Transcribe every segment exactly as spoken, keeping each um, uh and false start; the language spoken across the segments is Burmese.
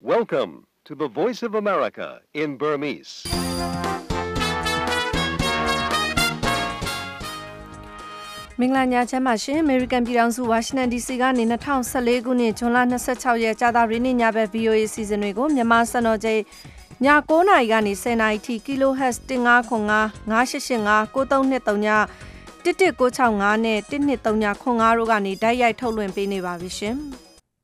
Welcome to the Voice of America in Burmese. ။မင်္ဂလာညချမ်းပါရှင်။ American ပြည်ထောင်စု Washington ဒီ စီ ကနေ၂၀၁၄ခုနှစ်ဇွန်လ၂၆ရက်ကြာသပတေးနေ့ညဘက် ဗွီအိုအေ စီစဉ်တွေကိုမြန်မာစံတော်ချိန်ည၉နာရီကနေ၁၀နာရီထိ kilohertz ၁၅ခွန်၅ ၅၈၈၅ ၉၃၂၃ည၁၁၉၆၅နဲ့၁၂၃ညခွန်၅တို့ကနေတိုက်ရိုက်ထုတ်လွှင့်ပေးနေပါပြီရှင်။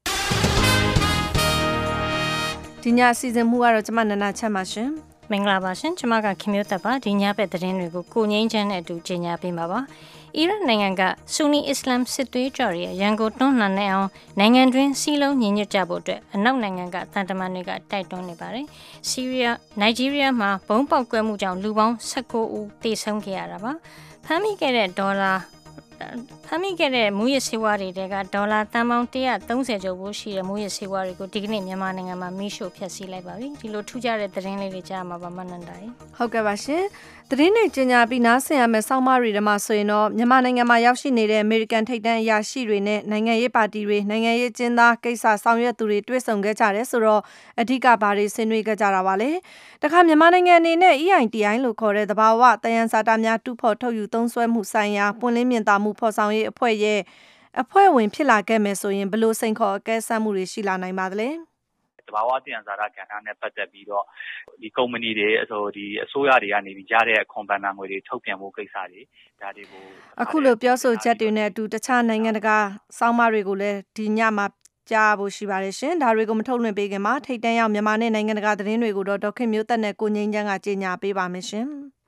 ဒီညစီစဉ်မှုကတော့ကျမနနာချမ်းပါရှင်။မင်္ဂလာပါရှင်။ကျမကခင်မျိုးသက်ပါဒီညဘက်သတင်းတွေကိုကိုငိမ့်ချမ်းနဲ့အတူကြေညာပေးမှာပါ။အီရတ်နိုင်ငံကဆူနီအစ္စလာမ်စစ်သွေးကြွတွေရန်ကုန်တွန်းလှန်နေအောင်နိုင်ငံတွင်းစီးလုံးညီညွတ်ကြဖို့အတွက်အနောက်နိုင်ငံကတန်တမန်တွေကတိုက်တွန်းနေပါတယ်။ဆီးရီးယားနိုင်ဂျီးရီးယားမှာဘုံပေါက်ကွဲမှုကြောင့်လူပေါင်း၁၉ဦးသေဆုံးခဲ့ရတာပါ။ဖမ်းမိခဲ့တဲ့ဒေါ်လာဖမ်းမိခဲ့တဲ့မူရစ်ဆေးဝါးတွေကဒေါ်လာတန်ပေါင်း၁၃၀ကျော်ဖို့ရှိတဲ့မူရစ်ဆေးဝါးတွေကိုဒီကနေ့မြန်မာနိုင်ငံမှာမိရှို့ဖျက်ဆီးလိုက်ပါပြီ။ဒီလိုထူးခြားတဲ့သတင်းလေးတွေကြားမှာပါမနန္ဒာရေ။ဟုတ်ကဲ့ပါရှင်။သတင်းတွေကြေညာပြီးနားဆင်ရမယ့်ဆောင်းပါးတွေထဲမှာဆိုရင်တော့မြန်မာနိုင်ငံမှာရောက်ရှိနေတဲ့အမေရိကန်ထိပ်တန်းအရာရှိတွေနဲ့နိုင်ငံရေးပါတီတွေနိုင်ငံရေးကျင်းသားကိစ္စဆောင်ရွက်သူတွေတွေ့ဆုံခဲ့ကြတယ်ဆိုတော့အဓိကဘာတွေဆွေးနွေးခဲ့ကြတာပါလဲ။တခါမြန်မာနိုင်ငံအနေနဲ့ E I T I လို့ခေါ်တဲ့သဘာဝတယံဇာတများတူဖို့ထုတ်ယူသုံးစွဲမှုဆိုင်ရာပွင့်လင်းမြင်သာမှုဖော်ဆောင်ရေးအဖွဲ့ရဲ့အဖွဲ့ဝင်ဖြစ်လာခဲ့မယ်ဆိုရင်ဘယ်လိုစိန်ခေါ်အကဲဆတ်မှုတွေရှိလာနိုင်ပါသလဲ။တဘာဝတယံဇာတကဏ္ဍနဲ့ပတ်သက်ပြီးတော့ဒီကုမ္ပဏီတွေအဆိုဒီအစိုးရတွေကနေပြီးကြားတဲ့အခွန်ဘဏ္ဍာငွေတွေထုတ်ပြန်ဖို့ကိစ္စတွေဒါတွေကိုအခုလိုပြောဆိုချက်တွေနဲ့အတူတခြားနိုင်ငံတကာစောင်းမတွေကိုလည်းဒီညမှာကြားဖို့ရှိပါတယ်ရှင်ဒါတွေကိုမထုတ်လွှင့်ပေးခင်မှာထိတ်တန့်ရောက်မြန်မာနဲ့နိုင်ငံတကာသတင်းတွေကိုတော့ဒေါက်ခင်မျိုးသက်နဲ့ကိုငိမ့်ချမ်းကကြေညာပေးပါမယ်ရှင်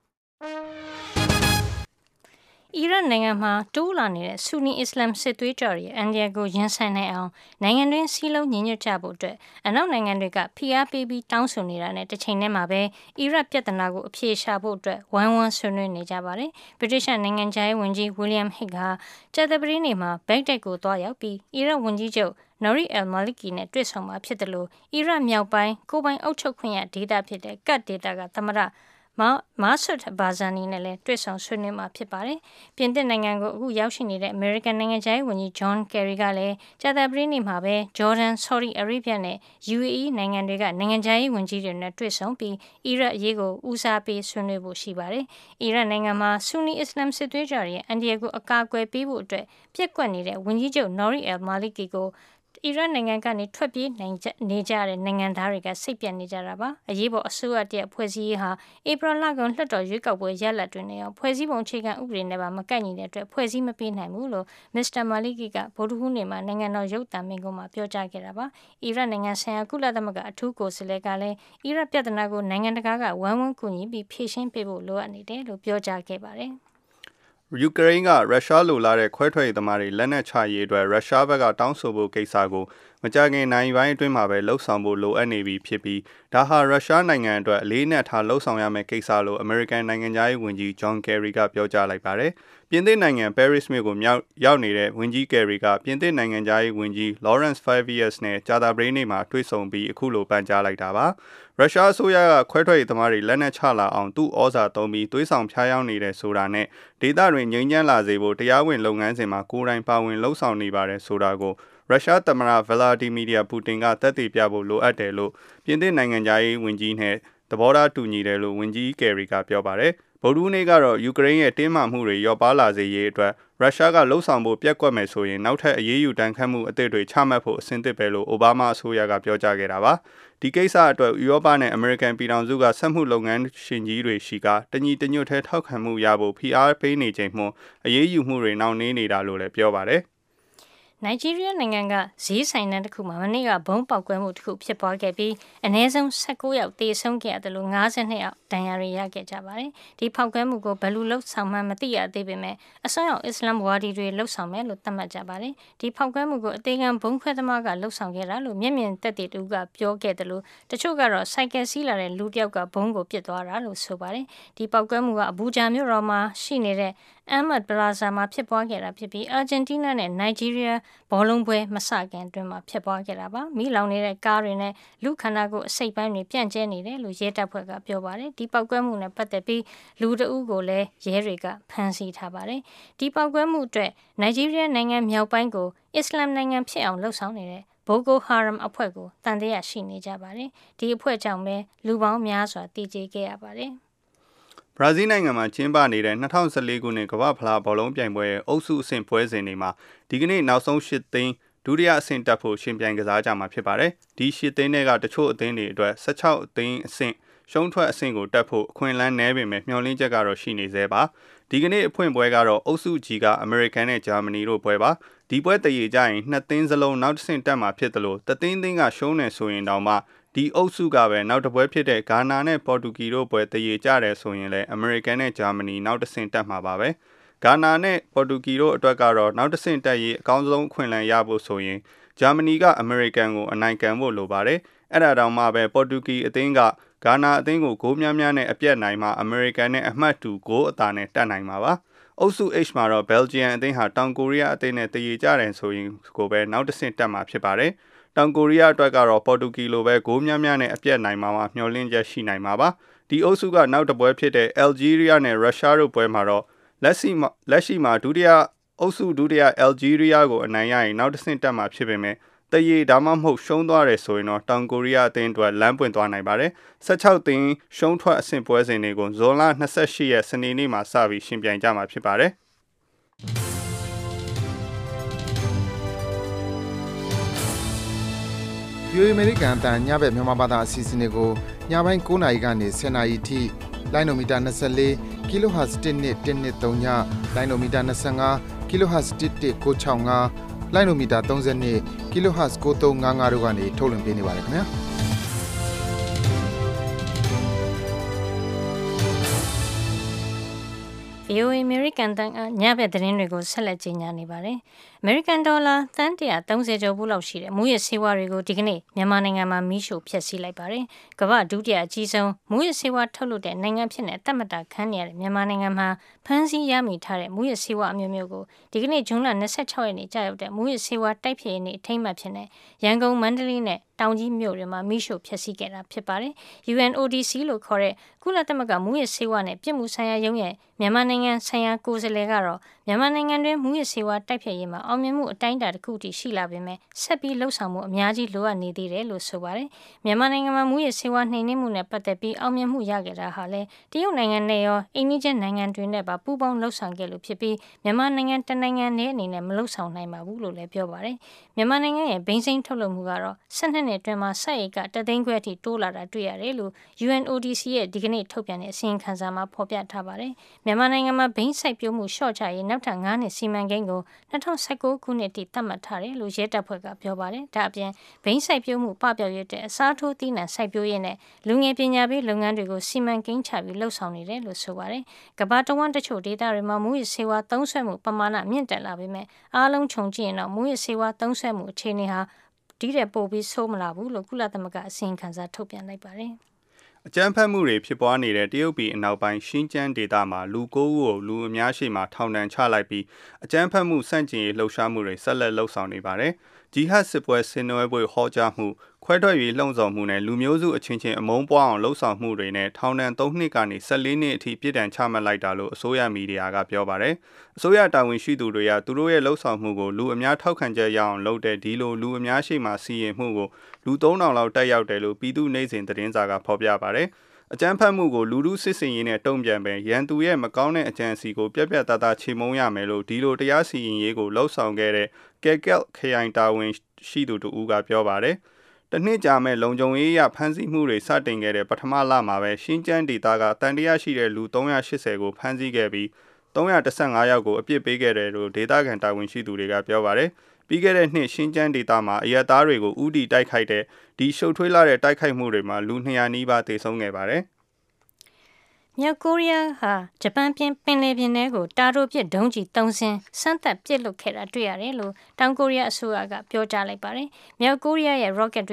အီရတ်နိုင်ငံမှာတိုးလာနေတဲ့ဆူနီအစ္စလာမ်စစ်သွေးကြွတွေအန်ဒီယာကိုရင်ဆိုင်နိုင်အောင်နိုင်ငံတွင်းစီးလုံးညီညွတ်ကြဖို့အတွက်အနောက်နိုင်ငံတွေကဖိအားပေးပြီးတောင်းဆိုနေတာနဲ့တစ်ချိန်တည်းမှာပဲအီရတ်ပြည်ထနာကိုအပြေရှာဖို့အတွက်ဝိုင်းဝန်းဆွေးနွေးနေကြပါတယ်။ဗြိတိရှနိုင်ငံခြားရေးဝန်ကြီးဝီလျံဟစ်ကကြာသပတေးနေ့မှာဘက်ဒက်ကိုသွားရောက်ပြီးအီရတ်ဝန်ကြီးချုပ်နော်ရီအယ်မာလီကီနဲ့တွေ့ဆုံမှာဖြစ်တယ်လို့အီရတ်မြောက်ပိုင်းကိုပိုင်အုပ်ချုပ်ခွင့်ရဒေသဖြစ်တဲ့ကတ်ဒေသကသမ္မတမာမာဆွတ်ဘာဇာနီနဲ့လည်းတွေ့ဆုံဆွေးနွေးမှာဖြစ်ပါတယ်။ပြင်သစ်နိုင်ငံကိုအခုရောက်ရှိနေတဲ့အမေရိကန်နိုင်ငံခြားရေးဝန်ကြီးဂျွန်ကယ်ရီကလည်းကြာသပတေးနေ့မှာပဲဂျော်ဒန်၊ဆော်ဒီအာရေဗျနဲ့ U A E နိုင်ငံတွေကနိုင်ငံခြားရေးဝန်ကြီးတွေနဲ့တွေ့ဆုံပြီးအီရတ်အရေးကိုဦးစားပေးဆွေးနွေးဖို့ရှိပါတယ်။အီရတ်နိုင်ငံမှာဆူနီအစ္စလာမ်စစ်သွေးကြွတွေရဲ့အန်ဒီယာကိုအကာအကွယ်ပေးဖို့အတွက်ပြက်ကွက်နေတဲ့ဝန်ကြီးချုပ်နော်ရီအယ်မာလီကီကိုအီရတ်နိုင်ငံကနေထွက်ပြေးနိုင်နေကြတဲ့နိုင်ငံသားတွေကစိတ်ပြတ်နေကြတာပါအရေးပေါ်အစိုးရတရက်ဖွဲ့စည်းရေးဟာဧပြီလကုန်လွှတ်တော်ရွေးကောက်ပွဲရလဒ်တွေနဲ့ရောဖွဲ့စည်းပုံအခြေခံဥပဒေနဲ့ပါမကိုက်ညီတဲ့အတွက်ဖွဲ့စည်းမပေးနိုင်ဘူးလို့မစ္စတာမာလီကီကဗုဒ္ဓဟူးနေ့မှာနိုင်ငံတော်ရုပ်သံမိန့်ခွန်းမှာပြောကြားခဲ့တာပါအီရတ်နိုင်ငံဆိုင်ရာကုလသမဂ္ဂအထူးကိုယ်စားလှယ်ကလည်းအီရတ်ပြည်ထနာကိုနိုင်ငံတကာကဝိုင်းဝန်းကူညီပြီးဖြေရှင်းပေးဖို့လိုအပ်နေတယ်လို့ပြောကြားခဲ့ပါတယ်ယူကရိန်းကရုရှားလိုလာတဲ့ခွဲထွက်ရေးသမားတွေလက်နက်ချရေးအတွက်ရုရှားဘက်ကတောင်းဆိုဖို့ကိစ္စကိုမကြာခင်နိုင်ပိုင်းအတွင်းမှာပဲလှုပ်ဆောင်ဖို့လိုအပ်နေပြီဖြစ်ပြီးဒါဟာရုရှားနိုင်ငံအတွက်အလေးနက်ထားလှုပ်ဆောင်ရမယ့်ကိစ္စလို့အမေရိကန်နိုင်ငံသားရေးဝန်ကြီးဂျွန်ကယ်ရီကပြောကြားလိုက်ပါတယ်။ပြင်သစ်နိုင်ငံပဲရစ်မြို့ကိုမြောက်ရောက်နေတဲ့ဝန်ကြီးကယ်ရီကပြင်သစ်နိုင်ငံသားရေးဝန်ကြီး Laurence Fabius နဲ့ကြာသပတေးနေ့မှာတွေ့ဆုံပြီးအခုလိုပန်ကြားလိုက်တာပါ။ရုရှားအစိုးရကခွဲထွက်ရေးသမားတွေလက်နက်ချလာအောင်သူ့ဩဇာသုံးပြီးသွေးဆောင်ဖျားယောင်းနေတဲ့ဆိုတာနဲ့ဒေသတွင်ငြိမ်းချမ်းလာစေဖို့တရားဝင်လုပ်ငန်းစဉ်မှာကိုယ်တိုင်ပါဝင်လှုပ်ဆောင်နေပါတယ်ဆိုတာကိုရုရှားသမ္မတဗလာဒီမီပူတင်ကသက်သေပြဖို့လိုအပ်တယ်လို့ပြင်သစ်နိုင်ငံသားရေးဝန်ကြီးနဲ့သဘောထားတူညီတယ်လို့ဝန်ကြီးကယ်ရီကပြောပါတယ်ဗုဒ္ဓဟူးနေ့ကတော့ယူကရိန်းရဲ့တင်းမာမှုတွေရောပါလာစေရေးအတွက်ရုရှားကလှုံ့ဆော်ဖို့ပြက်ကွက်မယ်ဆိုရင်နောက်ထပ်အရေးယူတန်းခတ်မှုအသစ်တွေချမှတ်ဖို့အဆင်သင့်ပဲလို့အိုဘားမားအစိုးရကပြောကြားခဲ့တာပါဒီကိစ္စအတွက်ဥရောပနဲ့အမေရိကန်ပြည်ထောင်စုကစက်မှုလုပ်ငန်းရှင်ကြီးတွေရှိကတညီတညွတ်ထဲထောက်ခံမှုရဖို့ဖိအားပေးနေချိန်မှအရေးယူမှုတွေနှောင့်နှေးနေတာလို့လည်းပြောပါတယ်နိုင်ဂျီးရီးယားနိုင်ငံကဈေးဆိုင်တန်းတစ်ခုမှာမနေ့ကဘုံပေါက်ကွဲမှုတစ်ခုဖြစ်ပွားခဲ့ပြီးအနည်းဆုံး၁၉ယောက်သေဆုံးခဲ့တယ်လို့၅၂ယောက်ဒဏ်ရာရခဲ့ကြပါတယ်။ဒီဖောက်ကွဲမှုကိုဘယ်လိုလှုပ်ဆောင်မှန်းမသိရသေးပေမဲ့အစွန်းရောက်အစ္စလမ်ဝါဒီတွေလှုပ်ဆောင်မယ်လို့သတ်မှတ်ကြပါတယ်။ဒီဖောက်ကွဲမှုကိုအသေးခံဘုံခွဲသမားကလှုပ်ဆောင်ခဲ့တာလို့မျက်မြင်သက်သေတူကပြောခဲ့တယ်လို့တချို့ကတော့စိုက်ကယ်စီးလာတဲ့လူတစ်ယောက်ကဘုံကိုပစ်သွားတာလို့ဆိုပါတယ်။ဒီပောက်ကွဲမှုကအဘူဂျာမြို့တော်မှာရှိနေတဲ့အမ်မတ်ပလာဇာမှာဖြစ်ပွားခဲ့တာဖြစ်ပြီးအာဂျင်တီးနားနဲ့နိုင်ဂျီးရီးယားဘောလုံးပွဲမစခင်အတွင်းမှာဖြစ်ပွားခဲ့တာပါမိလောင်နေတဲ့ကားတွေနဲ့လူခန္ဓာကိုယ်အစိတ်ပိုင်းတွေပြန့်ကျဲနေတယ်လို့ရဲတပ်ဖွဲ့ကပြောပါတယ်ဒီပောက်ကွဲမှုနဲ့ပတ်သက်ပြီးလူတအုပ်ကိုလည်းရဲတွေကဖမ်းဆီးထားပါတယ်ဒီပောက်ကွဲမှုအတွက်နိုင်ဂျီးရီးယားနိုင်ငံမြောက်ပိုင်းကိုအစ္စလာမ်နိုင်ငံဖြစ်အောင်လှုံ့ဆော်နေတဲ့ Boko Haram အဖွဲ့ကိုတန်တရားရှိနေကြပါတယ်။ဒီအဖွဲ့ကြောင့်ပဲလူပေါင်းများစွာတည်ကြခဲ့ရပါတယ်။ဘရာဇီးနိုင်ငံမှာကျင်းပနေတဲ့၂၀၁၄ခုနှစ်ကမ္ဘာ့ဖလားဘောလုံးပြိုင်ပွဲရဲ့အုပ်စုအဆင့်ပွဲစဉ်တွေမှာဒီကနေ့နောက်ဆုံး၈သိန်းဒုတိယအဆင့်တက်ဖို့ရှင်ပြိုင်ကစားကြမှာဖြစ်ပါတယ်။ဒီ၈သိန်းတွေကတချို့အသင်းတွေအတွက်၁၆အသင်းအဆင့်ရှုံးထွက်အဆင့်ကိုတက်ဖို့အခွင့်အလမ်းနည်းပေမဲ့မျှော်လင့်ချက်ကတော့ရှိနေသေးပါ။ဒီကနေ့အဖွင့်ပွဲကတော့အုပ်စု G ကအမေရိကန်နဲ့ဂျာမနီတို့ပွဲပါ။ဒီပွဲတည်ရကြရင်နှစ်သင်းစလုံးနောက်တစ်ဆင့်တက်မှာဖြစ်တယ်လို့တသင်းသင်းကရှုံးနေဆိုရင်တောင်မှဒီအုပ်စုကပဲနောက်တစ်ပွဲဖြစ်တဲ့ဂါနာနဲ့ပေါ်တူဂီတို့ပွဲတည်ရကြတယ်ဆိုရင်လည်းအမေရိကန်နဲ့ဂျာမနီနောက်တစ်ဆင့်တက်မှာပါပဲ။ဂါနာနဲ့ပေါ်တူဂီတို့အတွက်ကတော့နောက်တစ်ဆင့်တက်ရေးအကောင်းဆုံးအခွင့်အလမ်းရဖို့ဆိုရင်ဂျာမနီကအမေရိကန်ကိုအနိုင်ကန်ဖို့လိုပါတယ်။အဲ့ဒါတောင်မှပဲပေါ်တူဂီအသင်းကဂါနာအသင်းကိုဂိုးများများနဲ့အပြတ်နိုင်မှာအမေရိကန်နဲ့အမှတ်တူဂိုးအသာနဲ့တက်နိုင်မှာပါ။အုပ်စု H မှာတော့ဘယ်လ်ဂျီယံအသင်းဟာတောင်ကိုရီးယားအသင်းနဲ့တည်ရကြတယ်ဆိုရင်ကိုပဲနောက်တစ်ဆင့်တက်မှာဖြစ်ပါတယ်။တောင်ကိုရီးယားအတွက်ကတော့ပေါ်တူဂီလိုပဲဂိုးများများနဲ့အပြတ်နိုင်မှာမှာမျှော်လင့်ချက်ရှိနိုင်မှာပါ။ဒီအုပ်စုကနောက်တစ်ပွဲဖြစ်တဲ့အယ်ဂျီးရီးယားနဲ့ရုရှားတို့ပွဲမှာတော့လက်ရှိမှာလက်ရှိမှာဒုတိယအုပ်စုဒုတိယအယ်ဂျီးရီးယားကိုအနိုင်ရရင်နောက်တစ်ဆင့်တက်မှာဖြစ်ပေမဲ့တရေဒါမှမဟုတ်ရှုံးသွားတယ်ဆိုရင်တော့တောင်ကိုရီးယားအသင်းအတွက်လမ်းပွင့်သွားနိုင်ပါတယ်။၁၆သင်းရှုံးထွက်အဆင့်ပွဲစဉ်တွေကိုဇွန်လ၂၈ရက်စနေနေ့မှာစပြီးရှင်ပြိုင်ကြမှာဖြစ်ပါတယ်။ဗီအိုအေ American အတန်ညဘက်မြန်မာဘာသာအစီအစဉ်တွေကိုညပိုင်း၉နာရီကနေ၁၀နာရီထိလိုင်းနိုမီတာ၂၄ kilohertz တစ်နှစ်တစ်နှစ်သုံးညလိုင်းနိုမီတာ၂၅ kilohertz တစ်တစ်ကို၆၅လိုင်းနိုမီတာ၃၂ kilohertz ကို၃၅၅တို့ကနေထုတ်လွှင့်ပေးနေပါတယ်ခင်ဗျာဗီအိုအေ American တန်ညဘက်သတင်းတွေကိုဆက်လက်ကြီးညာနေပါတယ်။ American Dollar သန်း၁၃၀ကျော်ဘူးလောက်ရှိတဲ့မူရစ်ဆေးဝါးတွေကိုဒီကနေ့မြန်မာနိုင်ငံမှာမီးရှို့ဖျက်ဆီးလိုက်ပါတယ်။ကမ္ဘာဒုတိယအကြီးဆုံးမူရစ်ဆေးဝါးထုတ်လုပ်တဲ့နိုင်ငံဖြစ်တဲ့တတ်မှတ်တာခံနေရတဲ့မြန်မာနိုင်ငံမှာဖမ်းဆီးရမိထားတဲ့မူရစ်ဆေးဝါးအမျိုးမျိုးကိုဒီကနေ့ဇွန်လ၂၆ရက်နေ့ကြာရောက်တဲ့မူရစ်ဆေးဝါးတိုက်ဖျက်ရေးနေ့အထိမ်းအမှတ်ဖြစ်တဲ့ရန်ကုန်မန္တလေးနဲ့တောင်ကြီးမြို့တွေမှာမီးရှို့ဖျက်ဆီးခဲ့တာဖြစ်ပါတယ်။ U N O D C လို့ခေါ်တဲ့ကုလသမဂ္ဂမူရစ်ဆေးဝါးနဲ့ပြည်မှုဆိုင်ရာရုံးရဲ့မြန်မာနိုင်ငံဆိုင်ရာကိုယ်စားလှယ်ကတော့မြန်မာနိုင်ငံတွင်မူရစ်ဆေးဝါးတိုက်ဖျက်ရေးမှာအောင်မြင်မှုအတိုင်းအတာတစ်ခုတည်းရှိလာပေမဲ့ဆက်ပြီးလှုပ်ဆောင်မှုအများကြီးလိုအပ်နေသေးတယ်လို့ဆိုပါတယ်။မြန်မာနိုင်ငံမှာမူရစ်ဆေးဝါးနှိမ်နင်းမှုနဲ့ပတ်သက်ပြီးအောင်မြင်မှုရခဲ့တာဟာလည်းတရုတ်နိုင်ငံနဲ့ရောအိန္ဒိယနိုင်ငံတွေနဲ့ပါပူးပေါင်းလှုပ်ဆောင်ခဲ့လို့ဖြစ်ပြီးမြန်မာနိုင်ငံတနိုင်ငံနဲ့အနေနဲ့မလှုပ်ဆောင်နိုင်ပါဘူးလို့လည်းပြောပါတယ်။မြန်မာနိုင်ငံရဲ့ဘိန်းစိမ်းထုတ်လုပ်မှုကတော့၁၂နှစ်အတွင်းမှာစိုက်ဧကတသိန်းခွဲအထိတိုးလာတာတွေ့ရတယ်လို့ U N O D C ရဲ့ဒီကနေ့ထုတ်ပြန်တဲ့အစီရင်ခံစာမှာဖော်ပြထားပါတယ်။မြန်မာနိုင်ငံမှာဘိန်းစိုက်ပျိုးမှုလျှော့ချရေးနောက်ထပ်၅နှစ်စီမံကိန်းကို၂၀၁၉ခုနှစ်ထိသတ်မှတ်ထားတယ်လို့ရဲတပ်ဖွဲ့ကပြောပါတယ်။ဒါအပြင်ဘိန်းစိုက်ပျိုးမှုပပျောက်ရတဲ့အစားထိုးသီးနှံစိုက်ပျိုးရေးနဲ့လူငယ်ပညာပေးလုပ်ငန်းတွေကိုစီမံကိန်းချပြီးလှုပ်ဆောင်နေတယ်လို့ဆိုပါတယ်။ကမ္ဘာတဝန်းတချို့ဒေသတွေမှာမူရစ်ဆေးဝါးသုံးစွဲမှုပမာဏမြင့်တက်လာပေမဲ့အားလုံးခြုံကြည့်ရင်တော့မူရစ်ဆေးဝါးသုံးစွဲမှုအခြေအနေဟာဒီတဲ့ပို့ပြီးဆိုးမလာဘူးလို့ကုလသမဂ္ဂအစီရင်ခံစာထုတ်ပြန်လိုက်ပါတယ်။အကြမ်းဖက်မှုတွေဖြစ်ပွားနေတဲ့တရုတ်ပြည်အနောက်ပိုင်းရှင်းကျန်းဒေသမှာလူကိုးဦးကိုလူအများရှိမှထောင်ဒဏ်ချလိုက်ပြီးအကြမ်းဖက်မှုစန့်ကျင်ရေးလှုပ်ရှားမှုတွေဆက်လက်လှုပ်ဆောင်နေပါတယ်။ဂျီဟတ်စစ်ပွဲဆင်နွှဲပွဲဟောကြားမှုခွဲထွက်ရေးလှုံ့ဆော်မှုနဲ့လူမျိုးစုအချင်းချင်းအမုန်းပွားအောင်လှုံ့ဆော်မှုတွေနဲ့ထောင်ဒဏ်၃နှစ်ကနေ၁၄နှစ်အထိပြည်ဒဏ်ချမှတ်လိုက်တာလို့အစိုးရမီဒီယာကပြောပါတယ်။အစိုးရတာဝန်ရှိသူတွေကသူတို့ရဲ့လှုံ့ဆော်မှုကိုလူအများထောက်ခံကြရအောင်လုပ်တဲ့ဒီလိုလူအများရှိမှစီရင်မှုကိုလူသုံးထောင်လောက်တက်ရောက်တယ်လို့ပြည်သူ့နေစဉ်သတင်းစာကဖော်ပြပါတယ်။အကြမ်းဖက်မှုကိုလူလူစစ်စင်ရေးနဲ့တုံ့ပြန်ပင်ရန်သူရဲ့မကောင်းတဲ့အကြံစီကိုပြက်ပြက်သားသားချေမှုန်းရမယ်လို့ဒီလိုတရားစီရင်ရေးကိုလှုံ့ဆော်ခဲ့တဲ့ကဲကက်ခရိုင်တာဝန်ရှိသူတို့ကပြောပါတယ်။တနှစ်ကြာမဲ့လုံခြုံရေးရဖမ်းဆီးမှုတွေစတင်ခဲ့တဲ့ပထမလမှာပဲရှင်းကျန်းဒေသကတန်တရားရှိတဲ့လူ၃၈၀ကိုဖမ်းဆီးခဲ့ပြီး၃၁၅ယောက်ကိုအပြစ်ပေးခဲ့တယ်လို့ဒေသခံတာဝန်ရှိသူတွေကပြောပါတယ်။ပြီးခဲ့တဲ့နှစ်ရှင်းကျန်းဒေသမှာအရက်သားတွေကိုဥတီတိုက်ခိုက်တဲ့ဒီရှုပ်ထွေးလာတဲ့တိုက်ခိုက်မှုတွေမှာလူ၂၀၀နီးပါးသေဆုံးခဲ့ပါတယ်။မြောက်ကိုရီးယားဟာဂျပန်ပြင်ပင်လယ်ပြင်ထဲကိုတာတိုပစ်ဒုံးကျည်၃စင်းစမ်းသပ်ပစ်လွတ်ခဲ့တာတွေ့ရတယ်လို့တောင်ကိုရီးယားအစိုးရကပြောကြားလိုက်ပါတယ်။မြောက်ကိုရီးယားရဲ့ rocket တွေဟာ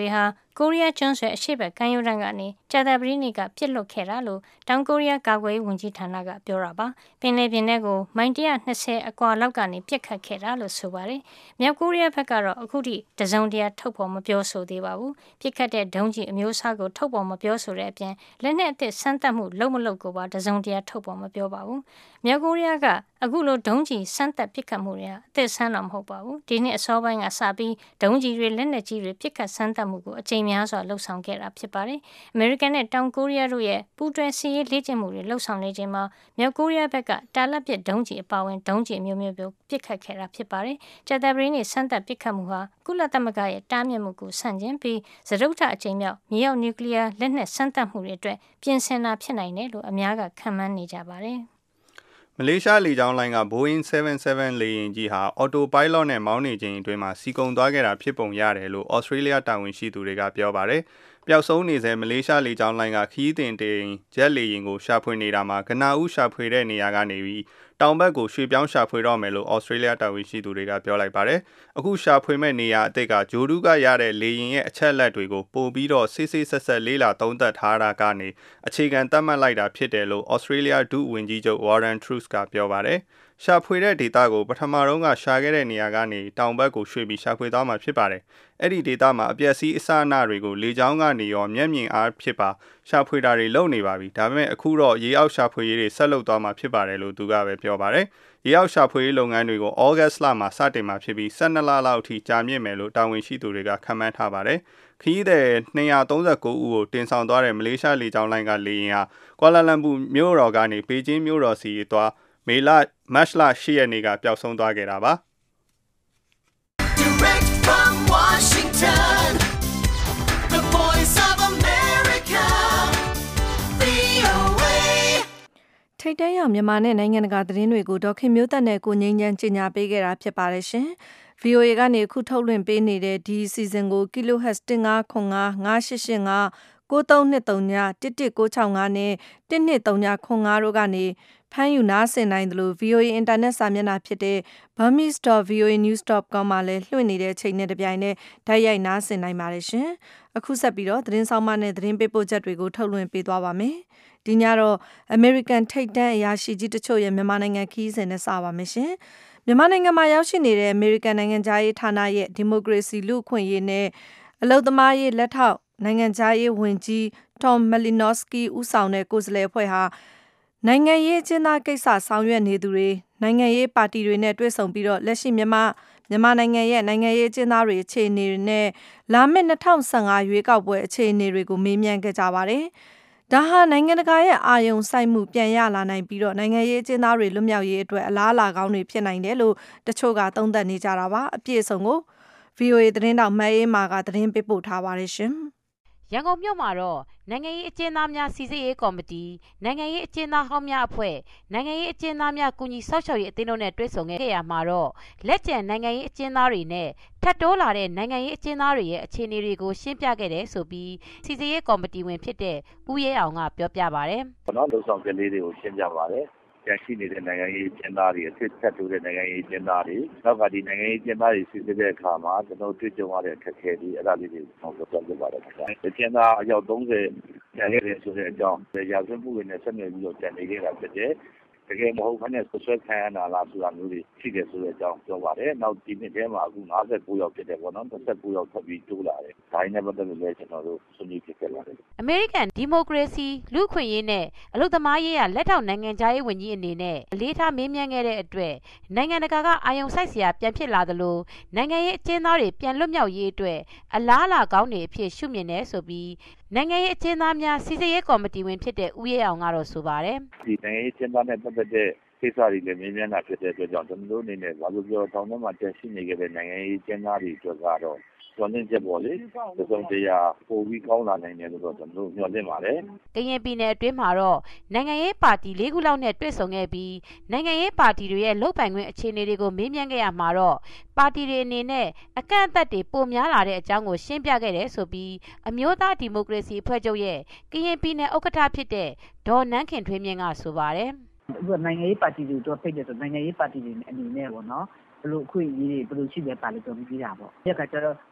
ကိုရီးယားကျွန်းဆွယ်အရှေ့ဘက်ကမ်းရိုးတန်းကနေကြာသပတေးနေ့ကပြစ်လွတ်ခဲ့တာလို့တောင်ကိုရီးယားကာကွယ်ရေးဝန်ကြီးဌာနကပြောတာပါပင်လယ်ပြင်ထဲကိုမိုင်one hundred twentyအကွာလောက်ကနေပြစ်ခတ်ခဲ့တာလို့ဆိုပါတယ်မြောက်ကိုရီးယားဘက်ကတော့အခုထိတစုံတရာထုတ်ဖော်မပြောဆိုသေးပါဘူးပြစ်ခတ်တဲ့ဒုံးကျည်အမျိုးအစားကိုထုတ်ဖော်မပြောဆိုတဲ့အပြင်လက်နက်အသစ်စမ်းသပ်မှုလုံးမလုံးကိုပါတစုံတရာထုတ်ဖော်မပြောပါဘူးမြောက်ကိုရီးယားကအခုလိုဒုံးကျည်စမ်းသပ်ပစ်ခတ်မှုတွေအသစ်ဆန်းတော့မဟုတ်ပါဘူးဒီနှစ်အစောပိုင်းကစပြီးဒုံးကျည်တွေလက်နက်ကြီးတွေပစ်ခတ်စမ်းသပ်မှုကိုအကြိမ်များစွာလှုပ်ဆောင်ခဲ့တာဖြစ်ပါတယ်အမေရိကန်နဲ့တောင်ကိုရီးယားတို့ရဲ့ပူးတွဲစစ်ရေးလေ့ကျင့်မှုတွေလှုပ်ဆောင်နေချိန်မှာမြောက်ကိုရီးယားဘက်ကတာလတ်ပစ်ဒုံးကျည်အပါအဝင်ဒုံးကျည်မျိုးမျိုးမျိုးပစ်ခတ်ခဲ့တာဖြစ်ပါတယ်ကြာသပတေးနေ့စမ်းသပ်ပစ်ခတ်မှုဟာကုလသမဂ္ဂရဲ့တားမြစ်မှုကိုဆန့်ကျင်ပြီးစတုတ္ထအကြိမ်မြောက်မြေအောက်နျူကလ িয়ার လက်နက်စမ်းသပ်မှုတွေအတွက်ပြင်ဆင်တာဖြစ်နိုင်တယ်လို့အများကခန့်မှန်းနေကြပါတယ်မလေးရှားလေကြောင်းလိုင်းက Boeing seven seven လေယာဉ်ကြီးဟာအော်တိုပိုင်လော့နဲ့မောင်းနေခြင်းအတွင်းမှာစီကုံသွားခဲ့တာဖြစ်ပုံရတယ်လို့ Australia တာဝန်ရှိသူတွေကပြောပါတယ်။ပျောက်ဆုံးနေစေမလေးရှားလေကြောင်းလိုင်းကခီးတင်တင်ဂျက်လေယာဉ်ကိုရှာဖွေနေတာမှာကနာဦးရှာဖွေတဲ့နေရာကနေပြီးတောင်ဘက်ကိုရွှေ့ပြောင်းရှာဖွေတော့မယ်လို့ Australia တာဝန်ရှိသူတွေကပြောလိုက်ပါတယ်။အခုရှာဖွေမဲ့နေရာအသစ်ကဂျိုဒူးကရတဲ့လေယာဉ်ရဲ့အချက်လက်တွေကိုပို့ပြီးတော့စစ်စစ်ဆက်ဆက်လေးလာသုံးသပ်ထားတာကနေအခြေခံသတ်မှတ်လိုက်တာဖြစ်တယ်လို့ Australia ဒုဝန်ကြီးချုပ် Warren Truss ကပြောပါတယ်။ရှာဖွေတဲ့ဒေတာကိုပထမဆုံးကရှာခဲ့တဲ့နေရာကနေတောင်ဘက်ကိုရွှေ့ပြီးရှာဖွေသွားမှာဖြစ်ပါတယ်။အဲ့ဒီဒေတာမှာအပျက်စီးအစအနတွေကိုလေကြောင်းကနေရောမျက်မြင်အားဖြစ်ပါရှာဖွေတာတွေလုပ်နေပါပြီ။ဒါပေမဲ့အခုတော့ရေအောက်ရှာဖွေရေးတွေဆက်လုပ်သွားမှာဖြစ်ပါတယ်လို့သူကပဲပြောပါတယ်။ရေအောက်ရှာဖွေရေးလုပ်ငန်းတွေကို August လမှာစတင်မှာဖြစ်ပြီးtwelveလလောက်အထိကြာမြင့်မယ်လို့တာဝန်ရှိသူတွေကခန့်မှန်းထားပါတယ်။ခရီးသည်two hundred thirty-nineဦးကိုတင်ဆောင်သွားတဲ့မလေးရှားလေကြောင်းလိုင်းကလေယာဉ်ဟာကွာလာလမ်ပူမြို့တော်ကနေပေကျင်းမြို့တော်စီသွားမေလမတ်လeightရက်နေ့ကပျောက်ဆုံးသွားခဲ့တာပါ Direct from Washington The Voice of America V O A ထိတ်တန့်ရောက်မြန်မာနဲ့နိုင်ငံတကာသတင်းတွေကိုဒေါခင်မျိုးသက်နဲ့ကိုငိမ့်ချမ်းကြီးညာပေးခဲ့တာဖြစ်ပါတယ်ရှင် V O A ကနေအခုထုတ်လွှင့်ပေးနေတဲ့ဒီအစီအစဉ်ကို kilohertz one five five five five eight eight five nine three two three one one one one six six fiveနဲ့one two three fiveတို့ကနေဖမ်းယူနားဆင်နိုင်တယ်လို့ V O A အင်တာနက်စာမျက်နှာဖြစ်တဲ့ burmese dot v o a news dot com မှာလည်းလွှင့်နေတဲ့ချိန်နဲ့တပြိုင်နက်ဓာတ်ရိုက်နားဆင်နိုင်ပါတယ်ရှင်။အခုဆက်ပြီးတော့သတင်းဆောင်မနဲ့သတင်းပေးပို့ချက်တွေကိုထုတ်လွှင့်ပေးသွားပါမယ်။ဒီညတော့ American ထိပ်တန်းအရာရှိကြီးတချို့ရဲ့မြန်မာနိုင်ငံခီးစဉ်နဲ့စပါမယ်ရှင်။မြန်မာနိုင်ငံမှာရောက်ရှိနေတဲ့ American နိုင်ငံသားရေးဌာနရဲ့ဒီမိုကရေစီလူ့အခွင့်အရေးနဲ့အလုပ်သမားရေးလက်ထောက်နိုင်ငံသားရေးဝန်ကြီး Tom Malinowski ဦးဆောင်တဲ့ကိုယ်စားလှယ်အဖွဲ့ဟာနိုင်ငံရေးကျင်းသားကိစ္စဆောင်ရွက်နေသူတွေနိုင်ငံရေးပါတီတွေနဲ့တွေ့ဆုံပြီးတော့လက်ရှိမြန်မာမြန်မာနိုင်ငံရဲ့နိုင်ငံရေးကျင်းသားတွေအခြေအနေတွေနဲ့လာမယ့်two thousand fifteenရွေးကောက်ပွဲအခြေအနေတွေကိုမေးမြန်းခဲ့ကြပါတယ်။ဒါဟာနိုင်ငံတကာရဲ့အာရုံစိုက်မှုပြန်ရလာနိုင်ပြီးတော့နိုင်ငံရေးကျင်းသားတွေလွတ်မြောက်ရေးအတွက်အလားအလာကောင်းတွေဖြစ်နိုင်တယ်လို့တချို့ကသုံးသပ်နေကြတာပါ။အပြည့်အစုံကို V O A သတင်းတောက်မအေးမာကသတင်းပေးပို့ထားပါတယ်ရှင်။ရန်ကုန်မြို့မှာတော့နိုင်ငံရေးအကျဉ်းသားများစီစစ်ရေးကော်မတီနိုင်ငံရေးအကျဉ်းသားဟောင်းများအဖွဲ့နိုင်ငံရေးအကျဉ်းသားများကူညီဆောက်ရှောက်ရေးအသင်းတို့နဲ့တွေ့ဆုံခဲ့ရမှာတော့လက်ကျန်နိုင်ငံရေးအကျဉ်းသားတွေနဲ့ထပ်တိုးလာတဲ့နိုင်ငံရေးအကျဉ်းသားတွေရဲ့အခြေအနေတွေကိုရှင်းပြခဲ့တယ်ဆိုပြီးစီစစ်ရေးကော်မတီဝင်ဖြစ်တဲ့ဦးရဲအောင်ကပြောပြပါတယ်။ကျွန်တော်တို့ဆောင်ကလေးတွေကိုရှင်းပြပါတယ်။ကျန်ရှိနေတဲ့နိုင်ငံရေးကျင်းသားတွေအဖြစ်ဆက်တိုးတဲ့နိုင်ငံရေးကျင်းသားတွေနောက်ကဒီနိုင်ငံရေးကျင်းသားတွေစစ်စစ်တဲ့အခါမှာကျွန်တော်တွေ့ကြုံရတဲ့အခက်အခဲတွေအဲ့ဒါလေးတွေကျွန်တော်ပြောပြပါတယ်ခင်ဗျာဒီကျင်းသားအယောက်thirtyကျန်ခဲ့တယ်ဆိုတဲ့အကြောင်းရာဇဝတ်မှုတွေနဲ့ဆက်နွယ်ပြီးတော့ကျန်နေခဲ့တာဖြစ်တယ်တကယ်မဟုတ်ဘဲနဲ့ဆွဆွဲခံရတာလားဆိုတာမျိုးတွေရှိတယ်ဆိုတဲ့အကြောင်းပြောပါတယ်နောက်ဒီနှစ်ထဲမှာအခုfifty-nineယောက်ဖြစ်တယ်ပေါ့နော်twenty-nineယောက်ထပ်ပြီးတိုးလာတယ်ဒါနဲ့ပတ်သက်လို့လည်းကျွန်တော်တို့ဆွေးနွေးဖြစ်ခဲ့ပါတယ်အမေရိကန်ဒီမိုကရေစီလူ့အခွင့်အရေးနဲ့အလုပ်သမားရေးရလက်ထောက်နိုင်ငံသားရေးဝန်ကြီးအနေနဲ့အလေးထားမေးမြန်းခဲ့တဲ့အတွက်နိုင်ငံတကာကအာရုံစိုက်စရာပြန်ဖြစ်လာသလိုနိုင်ငံရေးအကျဉ်းသားတွေပြန်လွတ်မြောက်ရေးအတွက်အလားအလာကောင်းတွေအဖြစ်ရှုမြင်တယ်ဆိုပြီးနိုင်ငံရေးအကျဉ်းသားများစီစစ်ရေးကော်မတီဝင်ဖြစ်တဲ့ဦးရဲအောင်ကတော့ဆိုပါတယ်ဒီနိုင်ငံရေးအကျဉ်းသားနဲ့ပတ်သက်တဲ့ကိစ္စတွေလည်းမြင်မြန်တာဖြစ်တဲ့အတွက်ကြောင့်ကျွန်တော်တို့အနေနဲ့ဘာလို့ပြောတောင်းထဲမှာတက်ရှိနေကြတဲ့နိုင်ငံရေးကျင်းသားတွေအတွက်ကတော့ကျွမ်းကျင်ချက်ပေါ်လေသုံးတရားပိုပြီးကောင်းလာနိုင်တယ်လို့တော့ကျွန်တော်တို့ညွှန်သင့်ပါတယ်။ကရင်ပြည်နယ်အတွင်းမှာတော့နိုင်ငံရေးပါတီ၄ခုလောက်နဲ့တွေ့ဆုံခဲ့ပြီးနိုင်ငံရေးပါတီတွေရဲ့လုပ်ပိုင်ခွင့်အခြေအနေတွေကိုမေးမြန်းခဲ့ရမှာတော့ပါတီတွေအနေနဲ့အကန့်အသတ်တွေပိုများလာတဲ့အကြောင်းကိုရှင်းပြခဲ့တယ်ဆိုပြီးအမျိုးသားဒီမိုကရေစီအဖွဲ့ချုပ်ရဲ့ကရင်ပြည်နယ်ဥက္ကဋ္ဌဖြစ်တဲ့ဒေါ်နန်းခင်ထွေးမြင့်ကဆိုပါတယ်။အခုနိုင်ငံရေးပါတီတွေတော့ဖိတ်တယ်ဆိုနိုင်ငံရေးပါတီတွေအနေနဲ့ပေါ့နော်ဘယ်လိုအခွင့်အရေးတွေဘယ်လိုရှိလဲပါလို့ပြောပြီးတာပေါ့။ဒီကကျတော့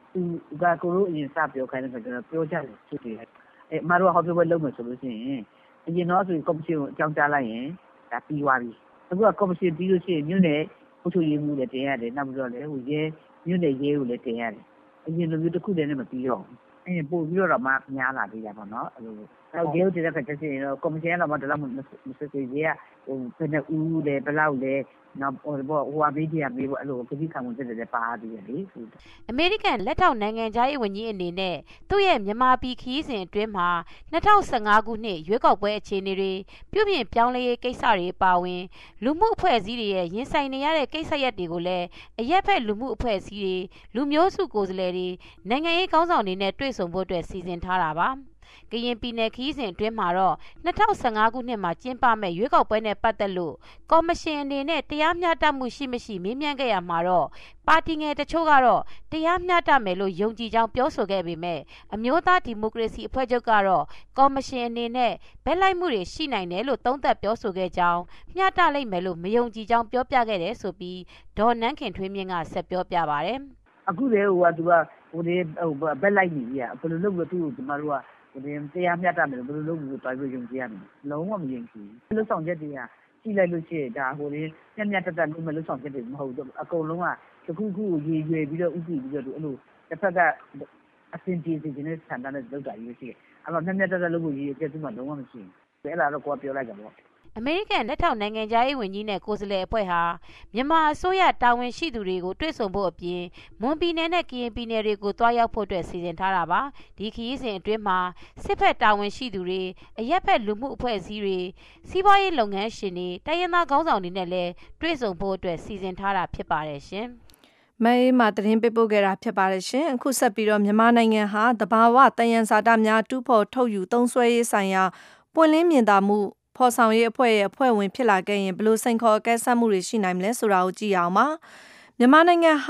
သူကကိုလိုအရင်စပြောခိုင်းတဲ့ခါကျတော့ပြောကြတယ်ဖြစ်တယ်အဲမတော်ဟောပြောပွဲလုပ်မယ်ဆိုလို့ရှိရင်အရင်တော့ဆိုကော်မရှင်ကိုအကြောင်းကြားလိုက်ရင်ဒါပြီးသွားပြီအခုကကော်မရှင်ပြီးလို့ရှိရင်မြို့နယ်အုပ်ချုပ်ရေးမှူးလည်းတင်ရတယ်နောက်ပြီးတော့လည်းဟိုရဲမြို့နယ်ရဲကိုလည်းတင်ရတယ်အရင်လိုမျိုးတစ်ခုတည်းနဲ့မပြီးတော့အဲပို့ပြီးတော့မှများလာသေးတာပေါ့နော်အဲ့လိုတော့ရဲတဲ့ခါကျရင်တော့ကော်မရှင်ကတော့တော့မစစေရဲဟိုဘယ်နဲ့ဦးလဲဘယ်လောက်လဲနော်ဟိုဘောဟိုအမေးကြီးအမေးပေါ့အဲ့လိုပြည်ခံဝင်တဲ့တဲ့ပါသေးတယ်လေအမေရိကန်လက်ထောက်နိုင်ငံသားရေးဝန်ကြီးအနေနဲ့သူ့ရဲ့မြန်မာပြည်ခရီးစဉ်အတွင်းမှာ၂၀၁၅ခုနှစ်ရွေးကောက်ပွဲအခြေအနေတွေပြုပြင်ပြောင်းလဲရေးကိစ္စတွေပါဝင်လူမှုအဖွဲ့အစည်းတွေရဲ့ရင်ဆိုင်နေရတဲ့ကိစ္စရပ်တွေကိုလည်းအရက်ဖက်လူမှုအဖွဲ့အစည်းတွေလူမျိုးစုကိုယ်စားလှယ်တွေနိုင်ငံရေးခေါင်းဆောင်တွေနဲ့တွေ့ဆုံဖို့အတွက်စီစဉ်ထားတာပါကရင်ပြည်နယ်ခရီးစဉ်အတွင်းမှာတော့၂၀၁၅ခုနှစ်မှာကျင်းပမဲ့ရွေးကောက်ပွဲနဲ့ပတ်သက်လို့ကော်မရှင်အနေနဲ့တရားမျှတမှုရှိမရှိမေးမြန်းခဲ့ရမှာတော့ပါတီငယ်တချို့ကတော့တရားမျှတမယ်လို့ယုံကြည်ကြောင်းပြောဆိုခဲ့ပေမဲ့အမျိုးသားဒီမိုကရေစီအဖွဲ့ချုပ်ကတော့ကော်မရှင်အနေနဲ့ဘက်လိုက်မှုတွေရှိနိုင်တယ်လို့သုံးသပ်ပြောဆိုခဲ့ကြောင်းမျှတလိမ့်မယ်လို့မယုံကြည်ကြောင်းပြောပြခဲ့တယ်ဆိုပြီးဒေါ်နန်းခင်ထွေးမြင့်ကဆက်ပြောပြပါတယ်အခုလေဟိုကသူကဟိုဒီဟိုဘက်လိုက်နေကြီးอ่ะဘယ်လိုလုပ်လို့သူ့ကိုဒီမှာတို့ကဒီတရားမျှတမယ်ဘယ်လိုလုပ်လို့တွားပြီးယုံကြည်ရမလဲလုံးဝမယုံကြည်ဘူးလှုပ်ဆောင်ချက်တွေကကြည့်လိုက်လို့ရှိရင်ဒါဟိုလေမျက်မျက်တက်တက်လုပ်မယ်လှုပ်ဆောင်ချက်တွေမဟုတ်ဘူးအကုန်လုံးကတစ်ခုခုကိုရည်ရွယ်ပြီးတော့ဥတည်ပြီးတော့အဲ့လိုတစ်ဖက်ကအစင်ကြီးစီနေတဲ့ဆန္ဒနဲ့လုပ်တာကြီးရှိတယ်အဲ့တော့မျက်မျက်တက်တက်လုပ်ဖို့ရည်ရွယ်ချက်သူမှလုံးဝမရှိဘူးအဲ့ဒါတော့ကိုယ်ပြောလိုက်ကြပါအမေရိကန်လက်ထောက်နိုင်ငံသားရေးဝန်ကြီးနဲ့ကိုယ်စားလှယ်အဖွဲ့ဟာမြန်မာအစိုးရတာဝန်ရှိသူတွေကိုတွေ့ဆုံဖို့အပြင်မွန်ပြည်နယ်နဲ့ကရင်ပြည်နယ်တွေကိုတွားရောက်ဖို့အတွက်စီစဉ်ထားတာပါဒီခရီးစဉ်အတွင်းမှာစစ်ဖက်တာဝန်ရှိသူတွေအရက်ဖက်လူမှုအဖွဲ့အစည်းတွေစီးပွားရေးလုပ်ငန်းရှင်တွေတိုင်းရင်းသားခေါင်းဆောင်တွေနဲ့လည်းတွေ့ဆုံဖို့အတွက်စီစဉ်ထားတာဖြစ်ပါတယ်ရှင်မဲမှာသတင်းပေးပို့ခဲ့တာဖြစ်ပါတယ်ရှင်အခုဆက်ပြီးတော့မြန်မာနိုင်ငံဟာတဘာဝတယံဇာတများတူးဖော်ထုတ်ယူသုံးစွဲရေးဆိုင်ရာပွင့်လင်းမြင်သာမှုဖော်ဆောင်ရေးအဖွဲ့ရဲ့အဖွဲ့ဝင်ဖြစ်လာခဲ့ရင်ဘယ်လိုစိန်ခေါ်အကဲဆတ်မှုတွေရှိနိုင်မလဲဆိုတာကိုကြည့်အောင်ပါမြန်မာနိုင်ငံဟာ